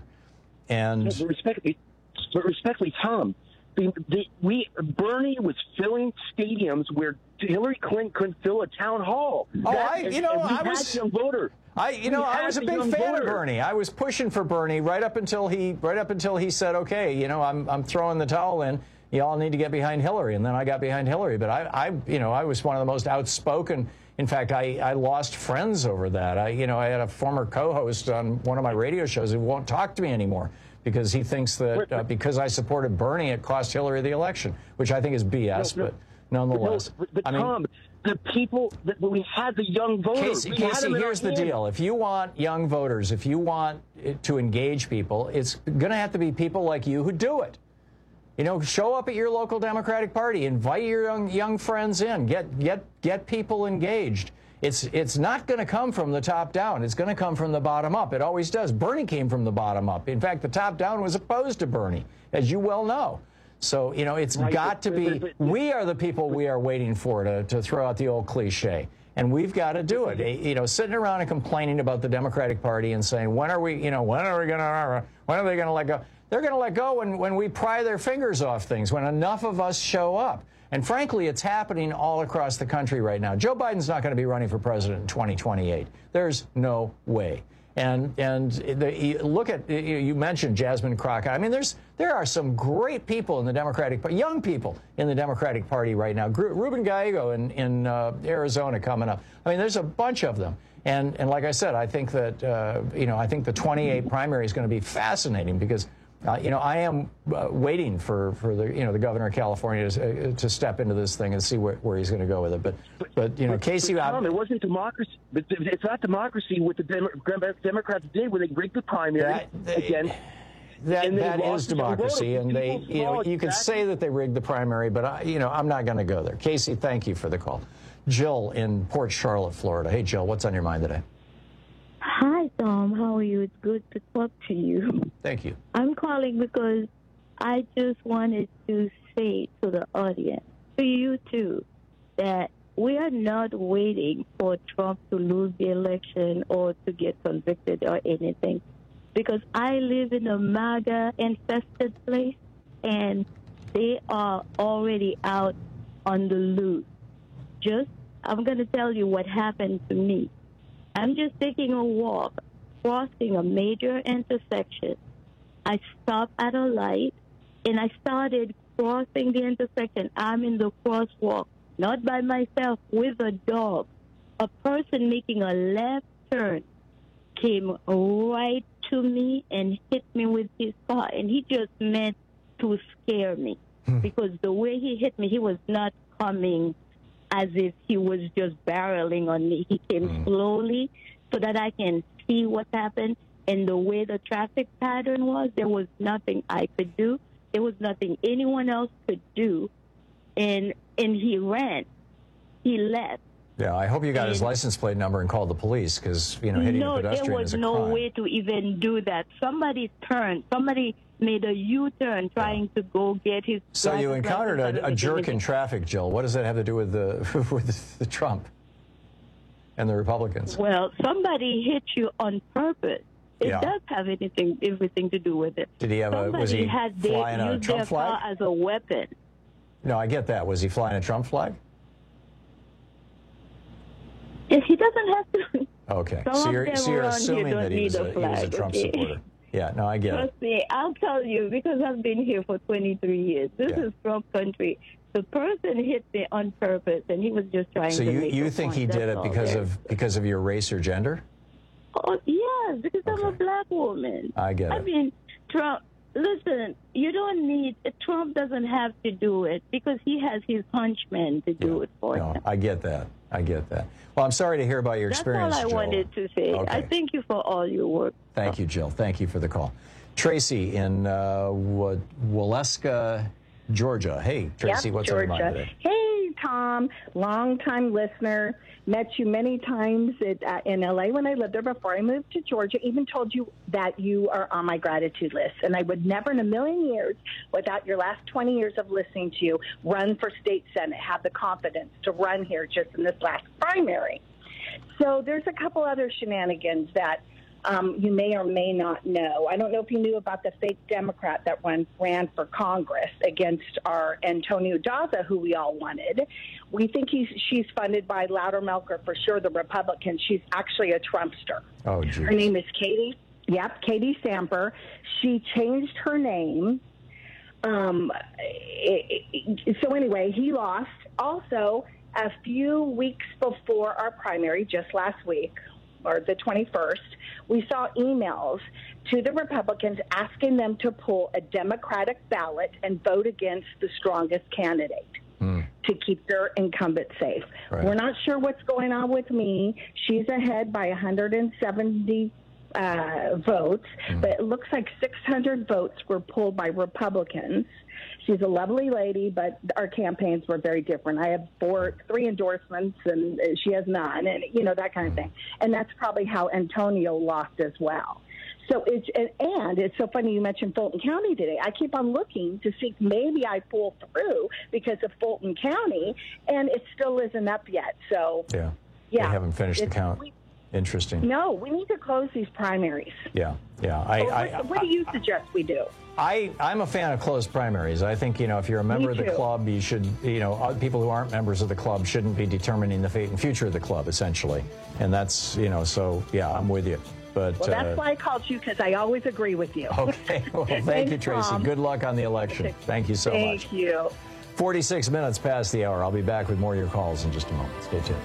And but respectfully, but respectfully, Tom, the, the, we Bernie was filling stadiums where Hillary Clinton couldn't fill a town hall. Oh, that, I, you know, I was young voter. I, you know, I was a big fan of Bernie. I was pushing for Bernie right up until he, right up until he said, "Okay, you know, I'm, I'm throwing the towel in. Y'all need to get behind Hillary." And then I got behind Hillary. But I, I, you know, I was one of the most outspoken. In fact, I, I lost friends over that. I, you know, I had a former co-host on one of my radio shows who won't talk to me anymore because he thinks that uh, because I supported Bernie, it cost Hillary the election, which I think is B S. No, no, but nonetheless, but, no, but, but I Tom, mean, the people that we had the young voters. Casey, Casey here's the deal. If you want young voters, if you want it to engage people, it's going to have to be people like you who do it. You know, show up at your local Democratic Party, invite your young, young friends in, get get get people engaged. It's it's not going to come from the top down. It's going to come from the bottom up. It always does. Bernie came from the bottom up. In fact, the top down was opposed to Bernie, as you well know. So, you know, it's right, got to be, we are the people we are waiting for to, to throw out the old cliche. And we've got to do it. You know, sitting around and complaining about the Democratic Party and saying, when are we, you know, when are we going to, when are they going to let go? They're going to let go when, when we pry their fingers off things, when enough of us show up. And frankly, it's happening all across the country right now. Joe Biden's not going to be running for president in twenty twenty-eight. There's no way. And and the, look at, you mentioned Jasmine Crockett. I mean, there's there are some great people in the Democratic Party, young people in the Democratic Party right now. Ruben Gallego in, in uh, Arizona coming up. I mean, there's a bunch of them. And and like I said, I think that, uh, you know, I think the twenty-eight primary is going to be fascinating because, uh, you know, I am uh, waiting for, for the, you know, the governor of California to, uh, to step into this thing and see where, where he's going to go with it. But, but you know, but, Casey... But Tom, it wasn't democracy. But it's not democracy what the Dem Democrats did when they rigged the primary that, they, again. That, that is democracy, and they, you know, you can say that they rigged the primary, but, I, you know, I'm not going to go there. Casey, thank you for the call. Jill in Port Charlotte, Florida. Hey, Jill, what's on your mind today? Hi, Tom. How are you? It's good to talk to you. Thank you. I'm calling because I just wanted to say to the audience, to you too, that we are not waiting for Trump to lose the election or to get convicted or anything. Because I live in a MAGA-infested place, and they are already out on the loose. Just, I'm going to tell you what happened to me. I'm just taking a walk, crossing a major intersection. I stopped at a light, and I started crossing the intersection. I'm in the crosswalk, not by myself, with a dog. A person making a left turn came right to me and hit me with his car, and he just meant to scare me because the way he hit me, he was not coming as if he was just barreling on me. He came mm. slowly so that I can see what happened. And the way the traffic pattern was, there was nothing I could do. There was nothing anyone else could do. And and he ran. He left. Yeah, I hope you got and, his license plate number and called the police because, you know, hitting no, a pedestrian is a crime. No, there was no way to even do that. Somebody turned. Somebody made a U-turn trying to go get his... So you encountered a, a jerk in traffic, Jill. What does that have to do with the with the Trump and the Republicans? Well, somebody hit you on purpose. It yeah. does have anything, everything to do with it. Did he have somebody a... Was he had flying a used Trump their flag? Car as a weapon. No, I get that. Was he flying a Trump flag? If he doesn't have to... Okay, Some so you're, so you're around here assuming don't that he was, need a, a he was a flag, Trump okay? supporter. Yeah, no, I get it. Trust me, I'll tell you, because I've been here for twenty-three years. This Yeah. is Trump country. The person hit me on purpose, and he was just trying So to you, make you a think point. he did That's it all because there. of because of your race or gender? Oh, yes, because I'm a black woman. I get I it. mean, Trump, listen, you don't need, Trump doesn't have to do it because he has his henchmen to do it for No, him. I get that. I get that. Well, I'm sorry to hear about your That's experience, all I Jill. wanted to say. Okay. I thank you for all your work. Thank you, Jill. Thank you for the call. Tracy in uh, Wa- Waleska, Georgia. Hey, Tracy, Yep, what's on your Georgia. mind today? Hey, Tom, longtime listener. Met you many times at, uh, in L A when I lived there before I moved to Georgia. Even told you that you are on my gratitude list. And I would never in a million years, without your last twenty years of listening to you, run for state senate, have the confidence to run here just in this last primary. So there's a couple other shenanigans that um, you may or may not know. I don't know if you knew about the fake Democrat that ran, ran for Congress against our Antonio Daza, who we all wanted. We think he's, she's funded by Loudermilk, for sure, the Republicans. She's actually a Trumpster. Oh, geez. Her name is Katie. Yep, Katie Samper. She changed her name. Um, it, it, so anyway, he lost. Also, a few weeks before our primary, just last week, or the twenty-first, we saw emails to the Republicans asking them to pull a Democratic ballot and vote against the strongest candidate to keep their incumbent safe. Right. We're not sure what's going on with me. She's ahead by one hundred seventy uh, votes, but it looks like six hundred votes were pulled by Republicans. She's a lovely lady, but our campaigns were very different. I have four, three endorsements, and she has none, and you know, that kind of thing. And that's probably how Antonio lost as well. So it's and, and it's so funny you mentioned Fulton County today. I keep on looking to see if maybe I pull through because of Fulton County, and it still isn't up yet. So Yeah. yeah, They haven't finished the it's- count. we- Interesting. No, we need to close these primaries. Yeah, yeah. I, Or I, what, what do you suggest we do? I, I'm a fan of closed primaries. I think, you know, if you're a member of the too. club, you should, you know, other people who aren't members of the club shouldn't be determining the fate and future of the club, essentially. And that's, you know, so, yeah, I'm with you. But Well, that's uh, why I called you, because I always agree with you. Okay. Well, thank Thanks, you, Tracy. Tom. Good luck on the election. Thank you so Thank much. you. forty-six minutes past the hour. I'll be back with more of your calls in just a moment. Stay tuned.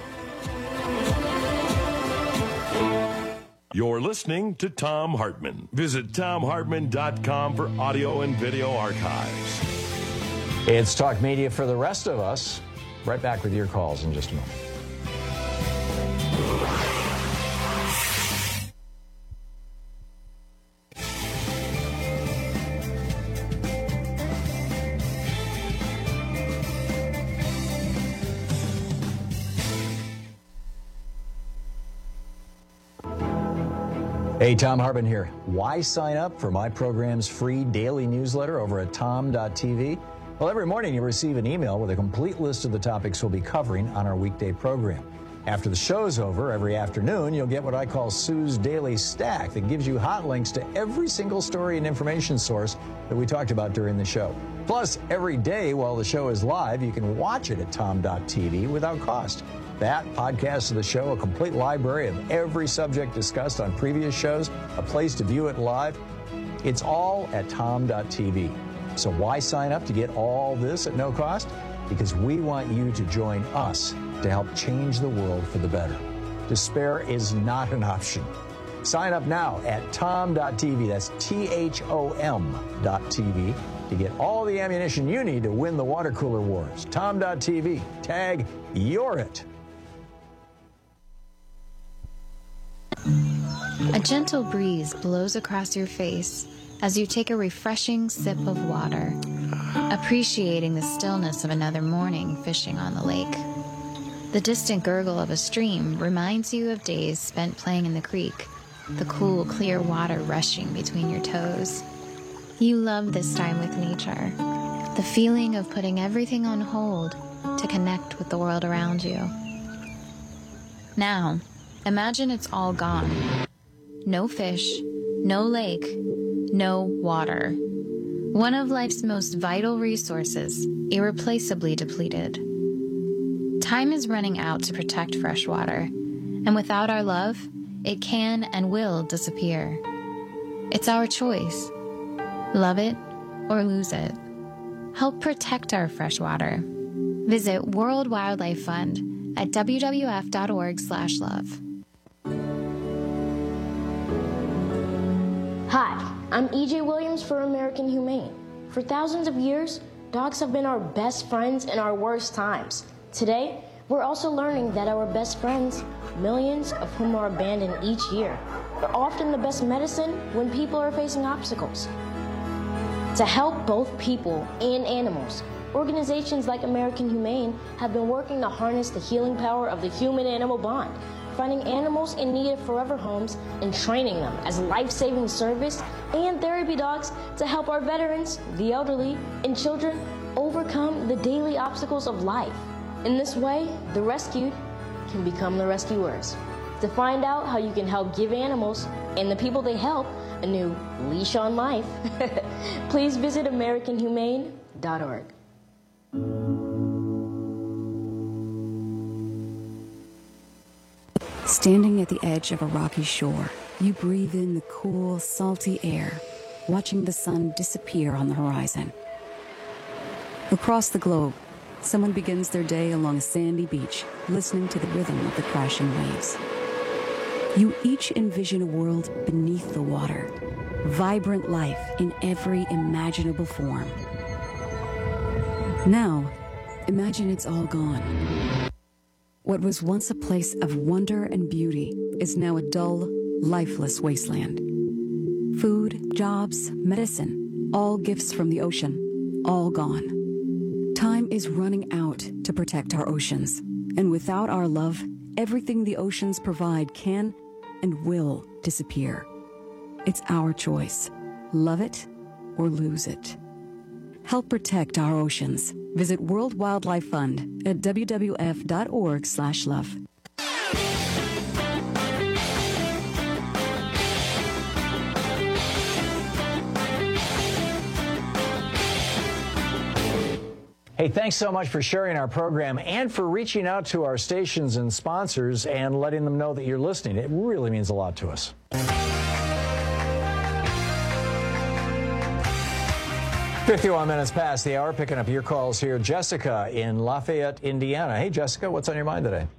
You're listening to Tom Hartman. Visit tom hartman dot com for audio and video archives. It's Talk Media for the rest of us. Right back with your calls in just a moment. Hey, Tom Hartman here. Why sign up for my program's free daily newsletter over at tom dot t v? Well, every morning you receive an email with a complete list of the topics we'll be covering on our weekday program. After the show's over, every afternoon, you'll get what I call Sue's Daily Stack that gives you hot links to every single story and information source that we talked about during the show. Plus, every day while the show is live, you can watch it at tom dot t v without cost. That, podcast of the show, a complete library of every subject discussed on previous shows, a place to view it live. It's all at tom dot t v. So why sign up to get all this at no cost? Because we want you to join us to help change the world for the better. Despair is not an option. Sign up now at tom dot t v. That's T H O M dot T V to get all the ammunition you need to win the water cooler wars. tom dot t v. Tag You're It. A gentle breeze blows across your face as you take a refreshing sip of water, appreciating the stillness of another morning fishing on the lake. The distant gurgle of a stream reminds you of days spent playing in the creek, the cool, clear water rushing between your toes. You love this time with nature, the feeling of putting everything on hold to connect with the world around you. Now, imagine it's all gone. No fish, no lake, no water. One of life's most vital resources, irreplaceably depleted. Time is running out to protect fresh water, and without our love, it can and will disappear. It's our choice. Love it or lose it. Help protect our freshwater. Visit World Wildlife Fund at w w f dot org slash love. Hi, I'm E J Williams for American Humane. For thousands of years, dogs have been our best friends in our worst times. Today, we're also learning that our best friends, millions of whom are abandoned each year, are often the best medicine when people are facing obstacles. To help both people and animals, organizations like American Humane have been working to harness the healing power of the human-animal bond, finding animals in need of forever homes and training them as life-saving service and therapy dogs to help our veterans, the elderly, and children overcome the daily obstacles of life. In this way, the rescued can become the rescuers. To find out how you can help give animals and the people they help a new leash on life, please visit american humane dot org. Standing at the edge of a rocky shore, you breathe in the cool, salty air, watching the sun disappear on the horizon. Across the globe, someone begins their day along a sandy beach, listening to the rhythm of the crashing waves. You each envision a world beneath the water, vibrant life in every imaginable form. Now, imagine it's all gone. What was once a place of wonder and beauty is now a dull, lifeless wasteland. Food, jobs, medicine, all gifts from the ocean, all gone. Time is running out to protect our oceans, and without our love, everything the oceans provide can and will disappear. It's our choice. Love it or lose it. Help protect our oceans. Visit World Wildlife Fund at w w f dot org slash love. Hey, thanks so much for sharing our program and for reaching out to our stations and sponsors and letting them know that you're listening. It really means a lot to us. fifty-one minutes past the hour, picking up your calls here. Jessica in Lafayette, Indiana. Hey, Jessica, what's on your mind today?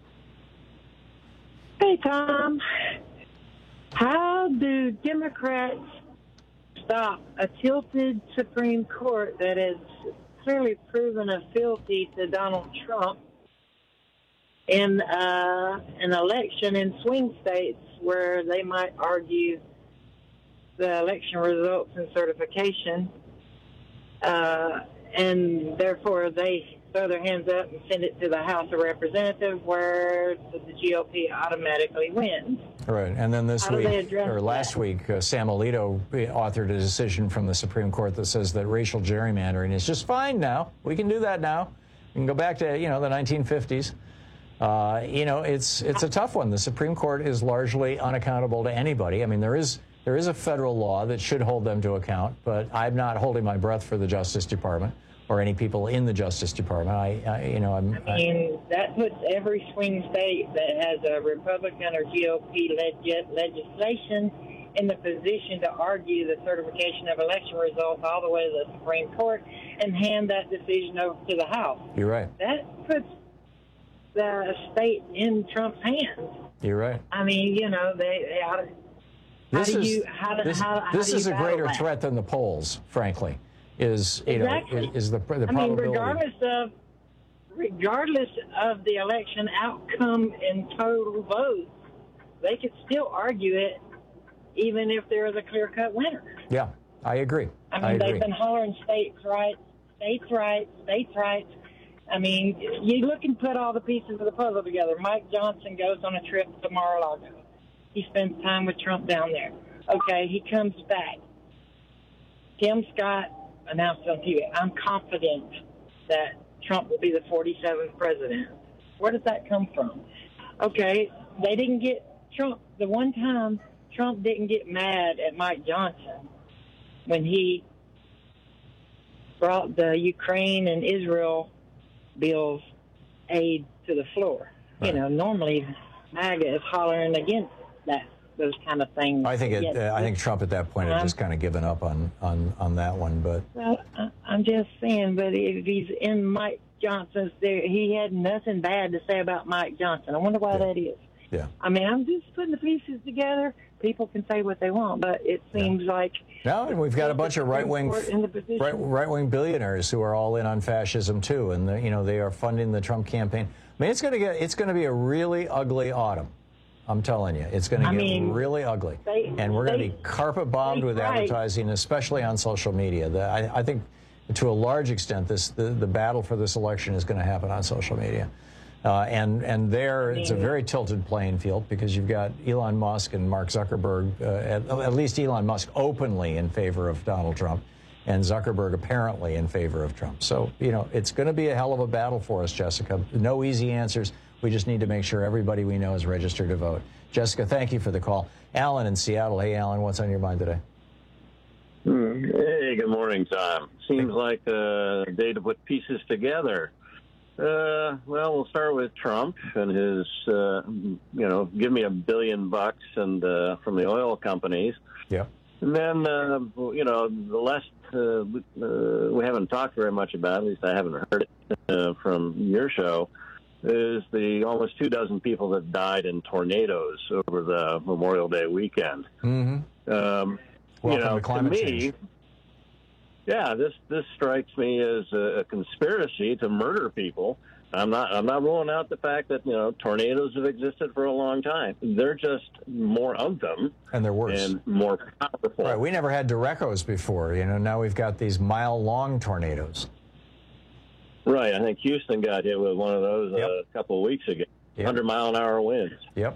Hey, Tom. How do Democrats stop a tilted Supreme Court that is clearly proven a fealty to Donald Trump in uh, an election in swing states where they might argue the election results and certification, uh, and therefore they throw their hands up and send it to the House of Representatives where the G O P automatically wins. Right, and then this How do they week, address or last that? week, uh, Sam Alito authored a decision from the Supreme Court that says that racial gerrymandering is just fine now. We can do that now. We can go back to, you know, the nineteen fifties. Uh, you know, it's it's a tough one. The Supreme Court is largely unaccountable to anybody. I mean, there is there is a federal law that should hold them to account, but I'm not holding my breath for the Justice Department or any people in the Justice Department. I, I you know, I'm. I mean, that puts every swing state that has a Republican or G O P led legislation in the position to argue the certification of election results all the way to the Supreme Court and hand that decision over to the House. You're right. That puts the state in Trump's hands. You're right. I mean, you know, they, they how, This how do is you how do, this, how, how this do you is a battle greater that? threat than the polls, frankly. Is you Exactly. know is, is the the I mean, probability. regardless of regardless of the election outcome and total votes, they could still argue it, even if there is a clear-cut winner. Yeah, I agree. I mean, I agree. they've been hollering states' rights, states' rights, states' rights. I mean, you look and put all the pieces of the puzzle together. Mike Johnson goes on a trip to Mar-a-Lago. He spends time with Trump down there. Okay, he comes back. Tim Scott announced on T V, I'm confident that Trump will be the forty-seventh president. Where does that come from? Okay, they didn't get Trump. The one time Trump didn't get mad at Mike Johnson when he brought the Ukraine and Israel bills aid to the floor. Right. You know, normally MAGA is hollering against that. those kind of things. I think it, Yet, uh, I think Trump at that point had Um, just kind of given up on, on, on that one. But Well, I- I'm just saying, but if he's in Mike Johnson's, there, he had nothing bad to say about Mike Johnson. I wonder why that is. Yeah. I mean, I'm just putting the pieces together. People can say what they want, but it seems like no, and we've got a bunch of right wing in the position. right right wing billionaires who are all in on fascism too, and the, you know they are funding the Trump campaign. I mean, it's going to get it's going to be a really ugly autumn. I'm telling you, it's going to I get mean, really ugly, they- and we're going to they- be carpet bombed they with tried. advertising, especially on social media. The, I, I think, to a large extent, this the, the battle for this election is going to happen on social media. Uh, and and there, it's a very tilted playing field because you've got Elon Musk and Mark Zuckerberg, uh, at, at least Elon Musk openly in favor of Donald Trump, and Zuckerberg apparently in favor of Trump. So, you know, it's going to be a hell of a battle for us, Jessica. No easy answers. We just need to make sure everybody we know is registered to vote. Jessica, thank you for the call. Alan in Seattle. Hey, Alan, what's on your mind today? Hmm. Hey, good morning, Tom. Seems like a day to put pieces together. Uh, well, we'll start with Trump and his, uh, you know, give me a billion bucks and uh, from the oil companies. Yeah. And then, uh, you know, the less uh, uh, we haven't talked very much about, at least I haven't heard it uh, from your show, is the almost two dozen people that died in tornadoes over the Memorial Day weekend. Mm-hmm. Um, Welcome you know, to to climate me, change. yeah, this this strikes me as a, a conspiracy to murder people. I'm not I'm not ruling out the fact that, you know, tornadoes have existed for a long time. They're just more of them. And they're worse. And more powerful. Right, we never had Direcos before. You know, now we've got these mile-long tornadoes. Right, I think Houston got hit with one of those Yep. uh, a couple of weeks ago. Yep. one hundred mile an hour winds. Yep.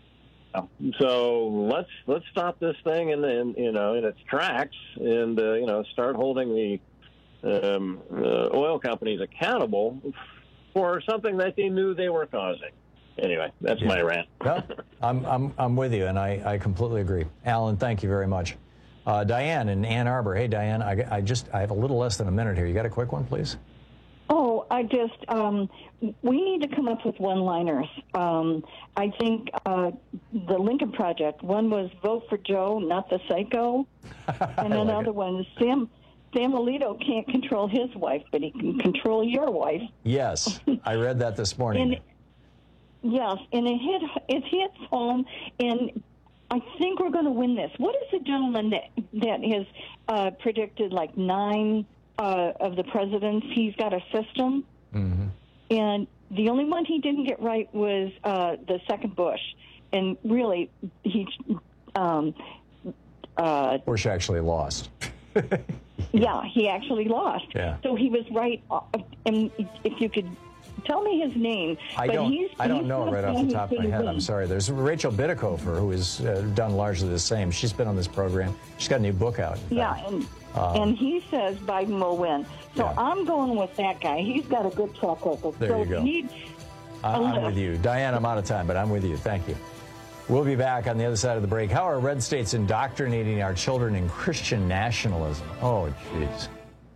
So let's let's stop this thing in, in you know in its tracks, and uh, you know start holding the um, uh, oil companies accountable for something that they knew they were causing. Anyway, that's Yeah. my rant. No, I'm, I'm, I'm with you, and I, I completely agree. Alan, thank you very much. Uh, Diane in Ann Arbor. Hey, Diane, I, I just I have a little less than a minute here. You got a quick one, please? Oh, I just, um, we need to come up with one-liners. Um, I think uh, the Lincoln Project, one was vote for Joe, not the psycho. And like another it. one is Sam, Sam Alito can't control his wife, but he can control your wife. Yes, I read that this morning. And, yes, and it, hit, it hits home, and I think we're going to win this. What is the gentleman that, that has uh, predicted like nine uh, of the presidents? He's got a system. Mm-hmm. And the only one he didn't get right was uh, the second Bush. And really, he... Um, uh, Bush actually lost. yeah, he actually lost. Yeah. So he was right. Uh, and if you could tell me his name. I but don't. He's, I don't he's know not right off the saying top he's of my gonna head. I'm win. sorry. There's Rachel Bitecofer, who has uh, done largely the same. She's been on this program. She's got a new book out. Yeah, and, Um, and he says Biden will win. So Yeah. I'm going with that guy. He's got a good track record. There so you if go. need I- a I'm lift. with you. Diane, I'm out of time, but I'm with you. Thank you. We'll be back on the other side of the break. How are red states indoctrinating our children in Christian nationalism? Oh, jeez.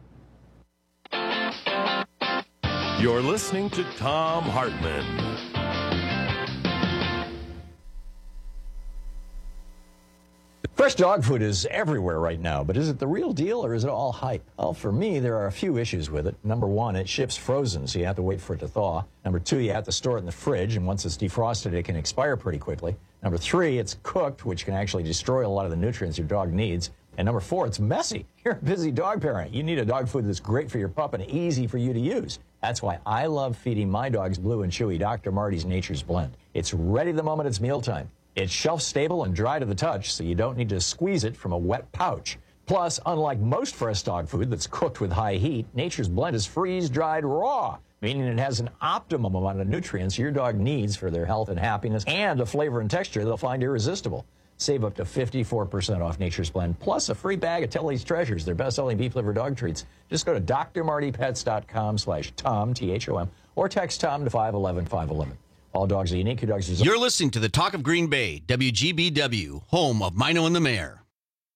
You're listening to Thom Hartmann. Fresh dog food is everywhere right now, but is it the real deal or is it all hype? Well, for me, there are a few issues with it. Number one, it ships frozen, so you have to wait for it to thaw. Number two, you have to store it in the fridge, and once it's defrosted, it can expire pretty quickly. Number three, it's cooked, which can actually destroy a lot of the nutrients your dog needs. And number four, it's messy. You're a busy dog parent. You need a dog food that's great for your pup and easy for you to use. That's why I love feeding my dogs Blue and Chewy Doctor Marty's Nature's Blend. It's ready the moment it's mealtime. It's shelf-stable and dry to the touch, so you don't need to squeeze it from a wet pouch. Plus, unlike most fresh dog food that's cooked with high heat, Nature's Blend is freeze-dried raw, meaning it has an optimum amount of nutrients your dog needs for their health and happiness, and a flavor and texture they'll find irresistible. Save up to fifty-four percent off Nature's Blend, plus a free bag of Telly's Treasures, their best-selling beef liver dog treats. Just go to d r marty pets dot com slash Tom, T H O M, or text Tom to five one one, five one one. All dogs are unique. Your dogs are... You're listening to the Talk of Green Bay, W G B W, home of Mino and the Mayor.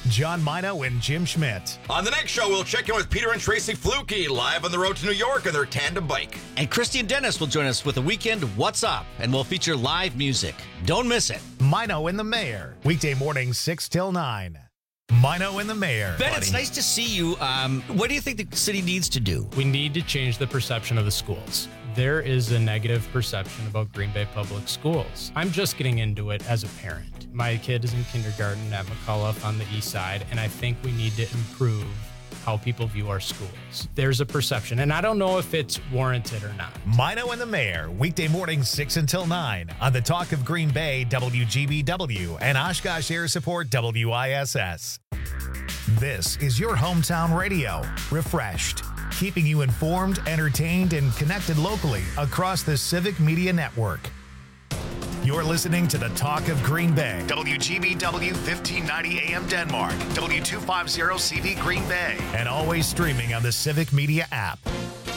John Mino and Jim Schmidt. On the next show, we'll check in with Peter and Tracy Fluke live on the road to New York on their tandem bike. And Christy and Dennis will join us with a weekend What's Up, and we'll feature live music. Don't miss it. Mino and the Mayor, weekday mornings six till nine. Mino and the Mayor. Ben, buddy. It's nice to see you. Um, what do you think the city needs to do? We need to change the perception of the schools. There is a negative perception about Green Bay Public Schools. I'm just getting into it as a parent. My kid is in kindergarten at McCullough on the east side, and I think we need to improve how people view our schools. There's a perception, and I don't know if it's warranted or not. Mino and the Mayor, weekday mornings six until nine on the Talk of Green Bay, W G B W, and Oshkosh Air Support, W I S S. This is your hometown radio, refreshed, keeping you informed, entertained, and connected locally across the Civic Media Network. You're listening to the Talk of Green Bay, W G B W fifteen ninety A M Denmark, W two fifty C V Green Bay, and always streaming on the Civic Media app.